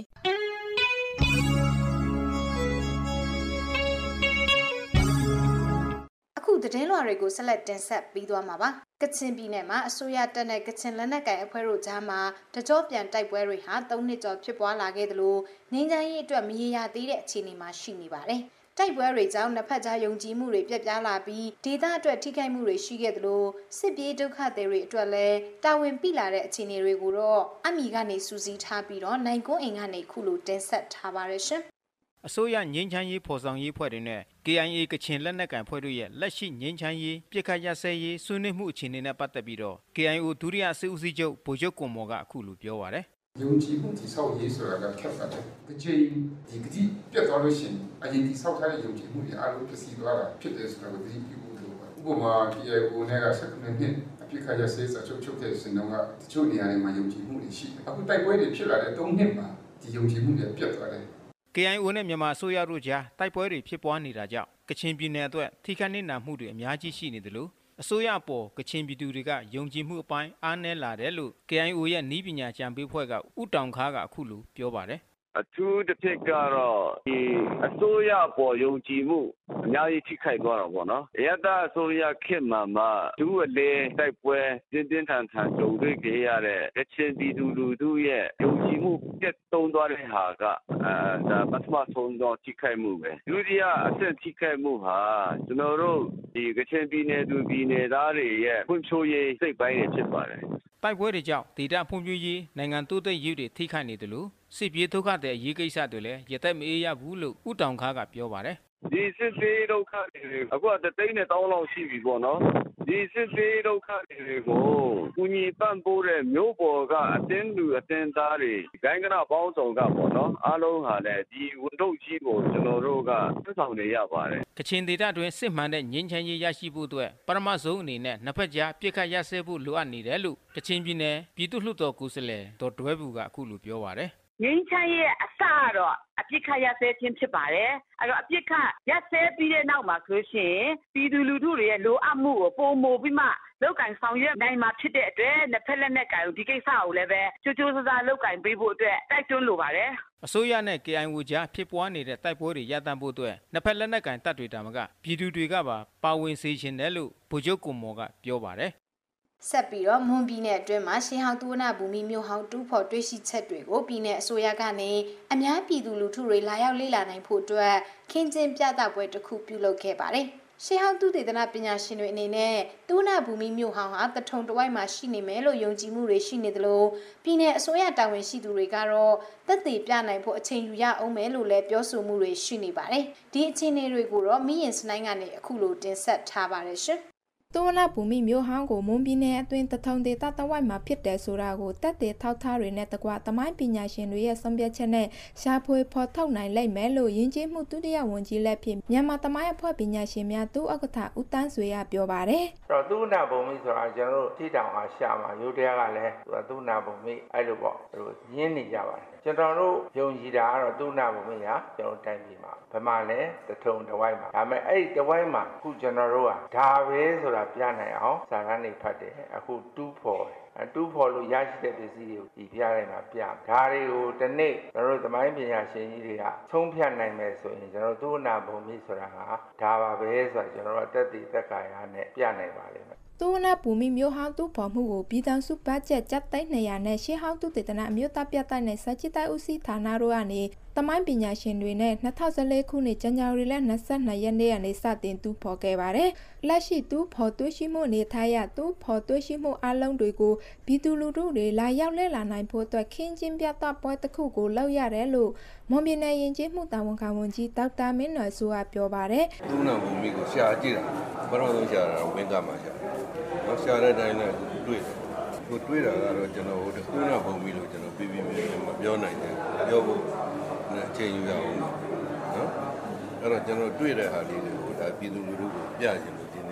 အခုသတင်းလွှာတွေကိုဆက်လက်တင်ဆက်ပြီးသွားမှာပါကချင်ပြည်နယ်မှာအစိုးရတပ်နဲ့ကချင်လက်နက်ကိုင်အဖွဲ့တို့ကြားမှာတကြောပြန်တိုက်ပွဲတွေဟာသုံးနှစ်ကျော်ဖြစ်ပွားလာခဲ့သလိုငြိမ်းချမ်းရေးအတွက်မရေရာသေးတဲ့အခြေအနေမှာရှိနေပါတယ်တိုက်ပွဲတွေကြောင့်နှစ်ဖက်ကြားယုံကြည်မှုတွေပြတ်ပြားလာပြီးဒေသအတွက်ထိခိုက်မှုတွေရှိခဲ့သလိုစစ်ပြေးဒုက္ခသည်တွေအတွက်လည်းတာဝန်ပိလာတဲ့အခြေအနေတွေကိုတော့အမီကနေစူးစီးထားပြီးတော့နိုင်ကွန်းအိမ်ကနေခုလိုတင်ဆက်ထားပါရရှင်အစိုးရငြိမ်းချမ်းရေးဖော်ဆောင်ရေးဖွဲ့တွေနဲ့ K I A ကချင်လက်နက်ကိုင်ဖွဲ့တို့ရဲ့လက်ရှိငြိမ်းချမ်းရေးပြစ်ခတ်ရစဲရေးဆွေးနွေးမှုအခြေအနေနဲ့ပတ်သက်ပြီးတော့ K I O ဒုတိယစစ်ဦးစီးချုပ်ဗိုလ်ချုပ်ကွန်မော်ကအခုလိုပြောပါတယ်ယုံကြည်မှုတည်ဆောက်ရေးဆိုတာကခက်ပါတယ်။ဒီချိန်ဒီကတိပြတ်သွားလို့ရှိရင်အရင်တည်ဆောက်ထားတဲ့ယုံကြည်မှုတွေအားလုံးပျက်စီးသွားတာဖြစ်တယ်ဆိုတာကိုသိပြီးဖို့လိုပါတယ်။ဥပမာ K I O နဲ့ကဆက်ကနေနှစ်အပြစ်ခတ်ရစဲစာချုပ်ချုပ်တဲ့စင်တော့ကတချို့နေရာတွေမှာယုံကြည်မှုတွေရှိတယ်။အခုတိုက်ပွဲတွေဖြစ်လာတဲ့သုံးနှစ်မှာဒီယုံကြည်မှုတွေပြတ်သွားတယ်။ K I O နဲ့မြန်မာအစိုးရတို့ကြားတိုက်ပွဲတွေဖြစ်ပွားနေတာကြောင့်ကချင်ပြည်နယ်အတွက်ထိခိုက်နစ်နာမှုတွေအများကြီးရှိနေတယ်လို့အစိုးရအပေါ်ကချင်ပြည်သူတွေကယုံကြည်မှုအပိုင်းအားနည်းလာတယ်လို့ K I O ရဲ့နည်းပညာကြံပေးဖွဲ့ကဦးတောင်ခါကအခုလိုပြောပါတယ်အထူးတစ်ဖြစ်ကတော့ဒီအစိုးရပေါ်ယုံကြည်မှုအများကြီးထိခိုက်သွားတော့ဗောနော်။ရတအစိုးရခေတ်မှာမှဒူးအလေးတိုက်ပွဲပြင်းပြင်းထန်ထန်ကြုံတွေ့ကြရတဲ့ကချင်ပြည်သူလူထုရဲ့ယုံကြည်မှုပြတ်သုံးသွားတဲ့ဟာကအဲဒါပထမဆုံးတော့ထိခိုက်မှုပဲ။ဒုတိယအဆင့်ထိခိုက်မှုဟာကျွန်တော်တို့ဒီကချင်ပြည်နယ်သူပြည်နယ်သားတွေရဲ့ဖွံ့ဖြိုးရေးစိတ်ပိုင်းတွေဖြစ်ပါတယ်။တိုက်ပွဲတွေကြောင့်ဒေသဖွံ့ဖြိုးရေးနိုင်ငံတိုးတက်ရေးတွေထိခိုက်နေတယ်လို့စစ်ပြေးဒုက္ခတဲ့အရေးကိစ္စတွေလည်းရသက်မအေးရဘူးလို့ဦးတောင်ခါကပြောပါတယ်ဒီစစ်ပြေးဒုက္ခတွေအခုကတသိန်းနဲ့တောင်းလောက်ရှိပြီပေါ့နော်ဒီစစ်ပြေးဒုက္ခတွေကိုကုညီပံ့ပိုးတဲ့မျိုးပေါ်ကအတင်းလူအတင်းသားတွေဂိုင်းကနာပေါင်းစုံကပေါ့နော်အားလုံးဟာလည်းဒီဝန်ထုတ်ကြီးကိုကျွန်တော်တို့ကသက်ဆောင်နေရပါတယ်ကချင်ဒေသတွင်စစ်မှန်တဲ့ငြိမ်းချမ်းရေးရရှိဖို့အတွက်ပထမဆုံးအနေနဲ့နှစ်ဖက်ကြားပြစ်ခတ်ရစဲဖို့လိုအပ်နေတယ်လို့ကချင်ပြည်နယ်ပြည်သူ့လွှတ်တော်ကိုယ်စားလှယ်ဒေါ်တွဲဘူးကအခုလိုပြောပါတယ်ငင်းချမ်းရဲ့အစကတော့အပြစ်ခတ်ရစဲခြင်းဖြစ်ပါတယ်အဲ့တော့အပြစ်ခတ်ရစဲပြီးတဲ့နောက်မှာဆိုရှင်ပြည်သူလူထုတွေရဲ့လိုအပ်မှုကိုပုံမိုပြီးမှလောက်ကင်ဆောင်ရွက်နိုင်မှာဖြစ်တဲ့အတွက်နှစ်ဖက်လက်နက်ကင်ဒီကိစ္စကိုလည်းပဲချိုးချိုးဆဆလောက်ကင်ပေးဖို့အတွက်တိုက်တွန်းလိုပါတယ်အစိုးရနဲ့ K I O ကြားဖြစ်ပွားနေတဲ့တိုက်ပွဲတွေရပ်တန့်ဖို့အတွက်နှစ်ဖက်လက်နက်ကင်တပ်တွေတာမကပြည်သူတွေကပါပါဝင်စေချင်တယ်လို့ဗိုလ်ချုပ်ကွန်မော်ကပြောပါတယ်ဆက်ပြီးတော့မွန်ပြည်နယ်အတွင်းမှာရှေးဟောင်းသူဝနာဘူမိမြို့ဟောင်းတူးဖော်တွေ့ရှိချက်တွေကိုပြည်내အစိုးရကနေအများပြည်သူလူထုတွေလာရောက်လေ့လာနိုင်ဖို့အတွက်ခင်းကျင်းပြသပွဲတစ်ခုပြုလုပ်ခဲ့ပါတယ်။ရှေးဟောင်းသူတေသနပညာရှင်တွေအနေနဲ့သူဝနာဘူမိမြို့ဟောင်းဟာတထုံတဝိုက်မှာရှိနေမယ်လို့ယုံကြည်မှုတွေရှိနေသလိုပြည်내အစိုးရတာဝန်ရှိသူတွေကတော့သက်သေပြနိုင်ဖို့အချိန်ယူရအောင်မယ်လို့လည်းပြောဆိုမှုတွေရှိနေပါတယ်။ဒီအခြေအနေတွေကိုတော့မိရင်စနိုင်းကနေအခုလိုတင်ဆက်ထားပါတယ်ရှင်။သူဝနာဘူမိမျိုးဟောင်းကိုမွန်ပြည်နယ်အတွင်းတထုံဒေသတဝိုက်မှာဖြစ်တယ်ဆိုတာကိုတက်တဲ့ထောက်ထားတွေနဲ့တကွသမိုင်းပညာရှင်တွေရဲ့ဆုံးဖြတ်ချက်နဲ့ရှာဖွေဖော်ထုတ်နိုင်လိမ့်မယ်လို့ယဉ်ကျေးမှုဒုတိယဝန်ကြီးလက်ဖြစ်မြန်မာသမိုင်းအဖွဲ့ပညာရှင်များသူဥက္ကဋ္ဌဦးတန်းဆွေကပြောပါတယ်။အဲ့တော့သူဝနာဘူမိဆိုတာကျွန်တော်တို့ထိတောင်အားရှာမှာရုပ်တရားကလည်းသူကသူဝနာဘူမိအဲ့လိုပေါ့သူတို့ရင်းနေကြပါတယ်။ကျွန်တော်တို့ယုံကြည်တာကတော့သူဝနာဘူမိဟာကျွန်တော်တိုင်းပြည်မှာဗမာလည်းတထုံတဝိုက်မှာဒါပေမဲ့အဲ့ဒီတဝိုက်မှာအခုကျွန်တော်တို့ကဒါပဲဆိုတာပြနိုင်အောင်စာရန်နေဖတ်တယ်အခုတူးဖော်အတူးဖော်လို့ရရှိတဲ့ပစ္စည်းတွေကိုဒီပြလိုက်မှာပြဒါတွေကိုဒီနေ့ကျွန်တော်တို့သမိုင်းပညာရှင်ကြီးတွေကသုံးဖြတ်နိုင်မယ်ဆိုရင်ကျွန်တော်တို့သုဝနာဘုံမိဆိုတာဟာဒါပါပဲဆိုတာကျွန်တော်တို့တက်တည်တက်ကာရနဲ့ပြနိုင်ပါလိမ့်မယ်သူဝနာဘူမိမျိုးဟောင်းတူဖော်မှုကိုပြည်ထောင်စုဘတ်ဂျက်ကျပ်သိန်း၂၀၀နဲ့ရှေးဟောင်းသူတေသနအမျိုးသားပြတိုက်နဲ့စัจจิတိုက်ဦးစီးဌာနတို့ကနေသမိုင်းပညာရှင်တွေနဲ့၂၀၁၄ခုနှစ်ဇန်နဝါရီလ၂၂ရက်နေ့ကနေစတင်တူဖော်ခဲ့ပါတယ်။လက်ရှိတူဖော်တွေ့ရှိမှုအနေထားရတူဖော်တွေ့ရှိမှုအလုံးတွေကိုပြည်သူလူထုတွေလာရောက်လဲလာနိုင်ဖို့အတွက်ခင်းကျင်းပြသပွဲတစ်ခုကိုလုပ်ရတယ်လို့မွန်ပြည်နယ်ယဉ်ကျေးမှုတာဝန်ခံဝန်ကြီးဒေါက်တာမင်းနွယ်စိုးကပြောပါတယ်။သူ့နာဘုံမိကိုရှာကြည့်တာပထမဆုံးရှာတာဝင်းကမှာရှာတော့ရှာတဲ့တိုင်းလည်းတွေ့တယ်။ကိုတွေ့တာကတော့ကျွန်တော်တို့သူ့နာဘုံမိလို့ကျွန်တော်ပြပြမြဲမပြောနိုင်တယ်။ပြောဖို့အချိန်ယူရအောင်နော်အဲ့တော့ကျွန်တော်တွေ့တဲ့ဟာလေးတွေကိုဒါပြည်သူလူထုကိုပြချင်လို့ဒီနေ့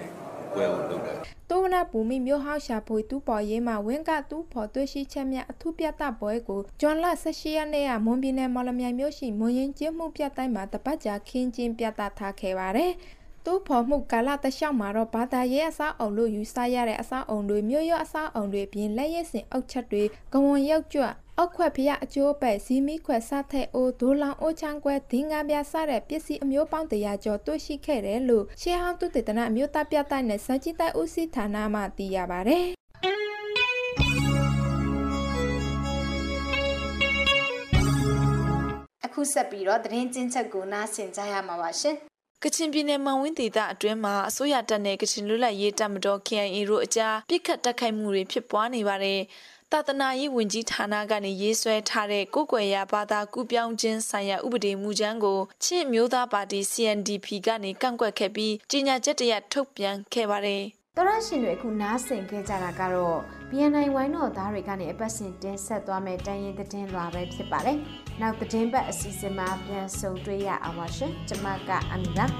ပွဲကိုလုပ်တာတိုးဝနာပူမီမျိုးဟောက်ရှာဖွေတူပေါ်ရေးမှာဝင်းကတူဖော်တွေ့ရှိချက်များအထူးပြသပွဲကိုဂျွန်လ၁၈ရက်နေ့ကမွန်ပြည်နယ်မော်လမြိုင်မြို့ရှိမွန်ရင်ကျင်းမှုပြတိုင်းမှာတပတ်ကြာခင်းကျင်းပြသထားခဲ့ပါတယ်။တူဖော်မှုကာလတလျှောက်မှာတော့ဘာသာရေးအစားအုံလို့ယူဆရတဲ့အစားအုံတွေမျိုးရအစားအုံတွေပြင်လက်ရည်စင်အုတ်ချက်တွေကဝန်ရောက်ကြွအောက်ခွက်ဖျက်အကျိုးပဲစီမီခွက်စားတဲ့အိုဒိုလောင်အိုချန်ကွဲဒင်းငါပြစားတဲ့ပစ္စည်းအမျိုးပေါင်းတရာကျော်တွေ့ရှိခဲ့တယ်လို့ရှေးဟောင်းသူတေသနအမျိုးသားပြတိုက်နဲ့စัจจิတိုက်ဦးစီးဌာနမှသိရပါတယ်အခုဆက်ပြီးတော့သတင်းကျဉ်းချက်ကိုနားဆင်ကြရမှာပါရှင်ကချင်ပြည်နယ်မန်ဝင်းဒေသအတွင်းမှာအစိုးရတပ်နဲ့ကချင်လူလိုက်ရေးတပ်မတော် K I A တို့အကြားပြစ်ခတ်တိုက်ခိုက်မှုတွေဖြစ်ပွားနေပါတယ်သာသနာရေးဝန်ကြီးဌာနကနေရေးဆွဲထားတဲ့ကိုကွယ်ရဘာသာကူပြောင်းခြင်းဆိုင်ရာဥပဒေမူကြမ်းကိုချင်းမျိုးသားပါတီ C N D P ကနေကန့်ကွက်ခဲ့ပြီးကြီးညာချက်တရထုတ်ပြန်ခဲ့ပါတယ်။တော်ရရှင်တွေအခုနားဆင်ခဲ့ကြတာကတော့ B N I ဝိုင်းတော်သားတွေကနေအပတ်စဉ်တင်ဆက်သွားမယ့်တိုင်းရင်သတင်းလွှာပဲဖြစ်ပါတယ်။နောက်သတင်းပတ်အစီအစဉ်မှာပြန်ဆုံတွေ့ရအောင်ပါရှင်။ကျွန်မကအမီပါ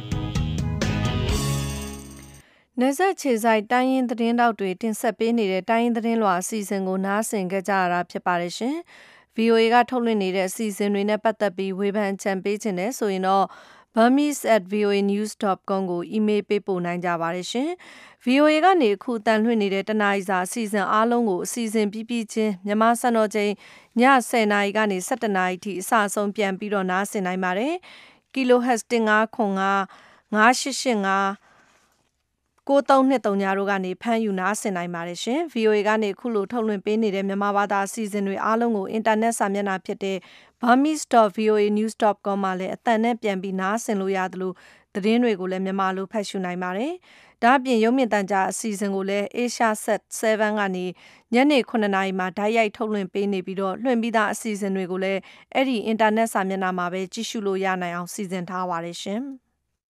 နေဆက်ခြေဆိုင်တိုင်းရင်သတင်းတောက်တွေတင်ဆက်ပေးနေတဲ့တိုင်းရင်သတင်းလွှာအစီအစဉ်ကိုနားဆင်ကြကြရတာဖြစ်ပါတယ်ရှင်။ V O A ကထုတ်လွှင့်နေတဲ့အစီအစဉ်တွေနဲ့ပတ်သက်ပြီးဝေဖန်ချန်ပေးခြင်းနဲ့ဆိုရင်တော့ burmese at v o a news dot com ကို email ပေးပို့နိုင်ကြပါတယ်ရှင်။ V O A ကနေအခုတန်လွှင့်နေတဲ့တနားရီစာအစီအစဉ်အားလုံးကိုအစီအစဉ်ပြီးပြီးချင်းမြန်မာစံတော်ချိန်ည၁၀နာရီကနေ၁၇နာရီထိအစအဆုံးပြန်ပြီးတော့နားဆင်နိုင်ပါတယ်။ kilohertz တစ်ငါးခွန်ငါး ငါးရှစ်ရှစ်ငါးကိုသုံးနှစ်သုံးညတို့ကနေဖမ်းယူနားဆင်နိုင်ပါတယ်ရှင်။ V O A ကနေခုလိုထုတ်လွှင့်ပေးနေတဲ့မြန်မာဘာသာအစီအစဉ်တွေအားလုံးကိုအင်တာနက်စာမျက်နှာဖြစ်တဲ့ burmese dot v o a news dot com မှာလည်းအသံနဲ့ပြန်ပြီးနားဆင်လို့ရသလိုသတင်းတွေကိုလည်းမြန်မာလိုဖတ်ရှုနိုင်ပါတယ်။ဒါ့အပြင်ရုပ်မြင်သံကြားအစီအစဉ်ကိုလည်း Asia Set 7ကနေညနေခုနှစ်နာရီမှာဓာတ်ရိုက်ထုတ်လွှင့်ပေးနေပြီးတော့လွှင့်ပြီးသားအစီအစဉ်တွေကိုလည်းအဲ့ဒီအင်တာနက်စာမျက်နှာမှာပဲကြည့်ရှုလို့ရနိုင်အောင်စီစဉ်ထားပါတယ်ရှင်။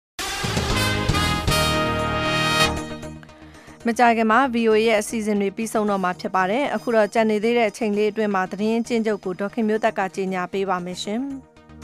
မကြခင်မှာ V O A ရဲ့အစီအစဉ်တွေပြီးဆုံးတော့မှာဖြစ်ပါတယ်။အခုတော့ကြံနေသေးတဲ့အချိန်လေးအတွင်းမှာသတင်းချင်းချုပ်ကိုဒေါက်ခင်မျိုးသက်ကကြီးညာပေးပါမယ်ရှင်။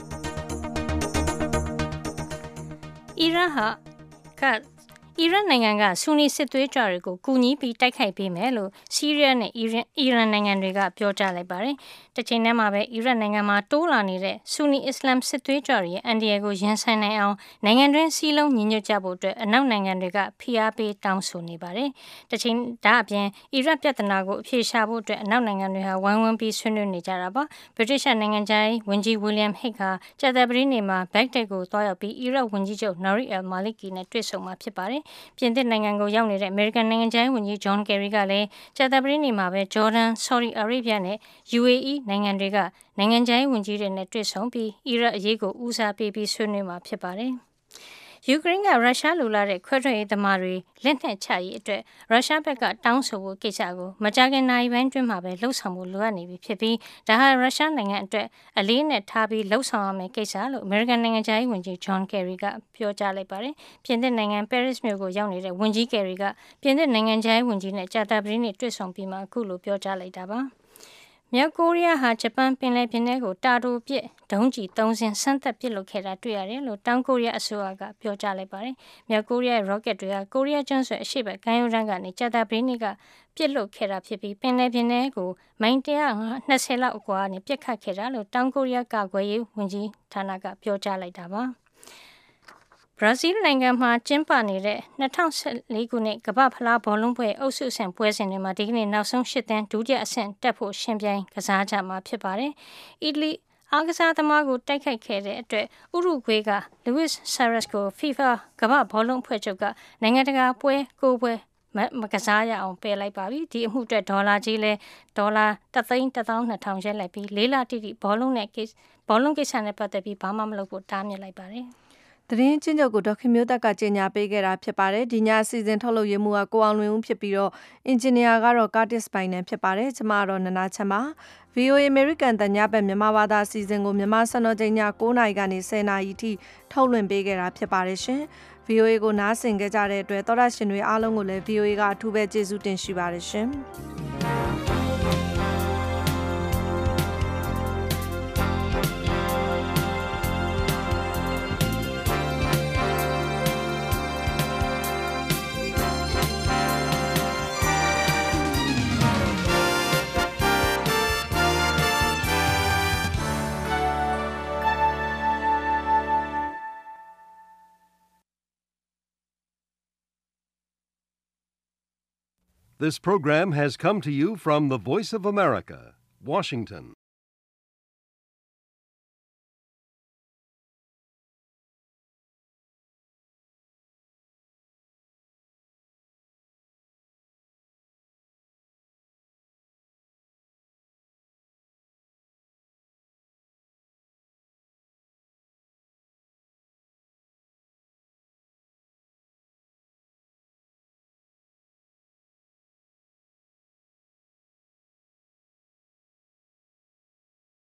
အီရန်ဟာကအီရန်နိုင်ငံကဆူနီစစ်သွေးကြွတွေကိုကူညီပြီးတိုက်ခိုက်ပေးမယ်လို့ဆီးရီးယားနဲ့အီရန်အီရန်နိုင်ငံတွေကပြောကြားလိုက်ပါတယ်။တစ်ချိန်တည်းမှာပဲအီရန်နိုင်ငံမှာတိုးလာနေတဲ့ဆူနီအစ္စလာမ်စစ်သွေးကြွတွေရဲ့အန်ဒီယာကိုရင်ဆိုင်နိုင်အောင်နိုင်ငံတွင်းစည်းလုံးညီညွတ်ကြဖို့အတွက်အနောက်နိုင်ငံတွေကဖိအားပေးတောင်းဆိုနေပါတယ်။တစ်ချိန်ဒါအပြင်အီရတ်ပြဿနာကိုအဖြေရှာဖို့အတွက်အနောက်နိုင်ငံတွေဟာဝိုင်းဝန်းပြီးဆွေးနွေးနေကြတာပါ။ဗြိတိရှနိုင်ငံသားဝန်ကြီးဝီလျံဟိတ်ဟာကြာသပတေးနေ့မှာဘက်ဂဒက်ကိုသွားရောက်ပြီးအီရတ်ဝန်ကြီးချုပ်နော်ရီအယ်မာလီကီနဲ့တွေ့ဆုံမှာဖြစ်ပါတယ်။ပြင်သစ်နိုင်ငံကိုရောက်နေတဲ့အမေရိကန်နိုင်ငံသားဝန်ကြီးဂျွန်ကယ်ရီကလည်းကြာသပတေးနေ့မှာပဲဂျော်ဒန်၊ဆော်ဒီအာရေဗျနဲ့ U A E နိုင်ငံတွေကနိုင်ငံခြားရေးဝန်ကြီးတွေနဲ့တွေ့ဆုံပြီးအီရတ်အရေးကိုဦးစားပေးပြီးဆွေးနွေးမှာဖြစ်ပါတယ်။ယူကရိန်းကရုရှားလိုလာတဲ့ခွဲထွက်ရေးသမားတွေလက်နက်ချရေးအတွက်ရုရှားဘက်ကတောင်းဆိုဖို့ကိစ္စကိုမကြာခင်နာရီပိုင်းတွင်းမှာပဲလှုပ်ဆောင်ဖို့လိုအပ်နေပြီဖြစ်ပြီးဒါဟာရုရှားနိုင်ငံအတွက်အလေးနဲ့ထားပြီးလှုပ်ဆောင်ရမယ့်ကိစ္စလို့အမေရိကန်နိုင်ငံသားဝန်ကြီးဂျွန်ကယ်ရီကပြောကြားလိုက်ပါတယ်။ပြင်သစ်နိုင်ငံပဲရစ်မြို့ကိုရောက်နေတဲ့ဝန်ကြီးကယ်ရီကပြင်သစ်နိုင်ငံသားဝန်ကြီးနဲ့ကြာသပတေးနေ့တွေ့ဆုံပြီးမှအခုလိုပြောကြားလိုက်တာပါ။မြောက်ကိုရီးယားဟာဂျပန်ပင်လယ်ပြင်ထဲကိုတာတိုပစ်ဒုံးကျည်သုံးစင်းဆန်းသက်ပစ်လွှတ်ခဲ့တာတွေ့ရတယ်လို့တောင်ကိုရီးယားအစိုးရကပြောကြားလိုက်ပါတယ်။မြောက်ကိုရီးယားရဲ့ rocket တွေကကိုရီးယားကျွန်းဆွယ်အရှေ့ဘက်ကမ်းရိုးတန်းကနေကြာသပတေးနေ့ကပစ်လွှတ်ခဲ့တာဖြစ်ပြီးပင်လယ်ပြင်ထဲကိုမိုင်တစ်ရာနှစ်ဆယ်လောက်အကွာကနေပစ်ခတ်ခဲ့တာလို့တောင်ကိုရီးယားကာကွယ်ရေးဝန်ကြီးဌာနကပြောကြားလိုက်တာပါ။ဘရာဇီးနိုင်ငံမှာကျင်းပနေတဲ့၂၀၁၄ခုနှစ်ကမ္ဘာ့ဖလားဘောလုံးပွဲအုပ်စုအဆင့်ပွဲစဉ်တွေမှာဒီကနေ့နောက်ဆုံးရှစ်သင်းဒုတိယအဆင့်တက်ဖို့ရှင်ပြိုင်ကစားကြမှာဖြစ်ပါတယ်။အီတလီအားကစားသမားကိုတိုက်ခိုက်ခဲ့တဲ့အတွက်ဥရုဂွေးကလူးဝစ်ဆာရက်စ်ကို FIFA ကမ္ဘာ့ဘောလုံးအဖွဲ့ချုပ်ကနိုင်ငံတကာပွဲကိုပွဲမကစားရအောင်ပယ်လိုက်ပါပြီ။ဒီအမှုအတွက်ဒေါ်လာကြီးလဲဒေါ်လာတစ်သိန်းတစ်သောင်းနှစ်ထောင်ရက်လိုက်ပြီးလေးလတိတိဘောလုံးနဲ့ဘောလုံးကိစ္စနဲ့ပတ်သက်ပြီးဘာမှမလုပ်ဖို့တားမြစ်လိုက်ပါတယ်။သတင်းချင်းချုပ်ကိုဒေါက်ခင်မျိုးသက်ကကြေညာပေးခဲ့တာဖြစ်ပါတယ်ဒီညအစီအစဉ်ထုတ်လုပ်ရေးမှုကကိုအောင်လွင်ဦးဖြစ်ပြီးတော့အင်ဂျင်နီယာကတော့ကားတစ်ပိုင်နန်ဖြစ်ပါတယ်ကျွန်မကတော့နနာချမ်းပါ V O A American တညဘက်မြန်မာဘာသာအစီအစဉ်ကိုမြန်မာစံတော်ချိန်ည၉နာရီကနေ၁၀နာရီထိထုတ်လွှင့်ပေးခဲ့တာဖြစ်ပါတယ်ရှင် V O A ကိုနားဆင်ကြကြတဲ့အတွက်သောရရှင်တွေအားလုံးကိုလည်း V O A ကအထူးပဲကျေးဇူးတင်ရှိပါတယ်ရှင် This program has come to you from the Voice of America, Washington.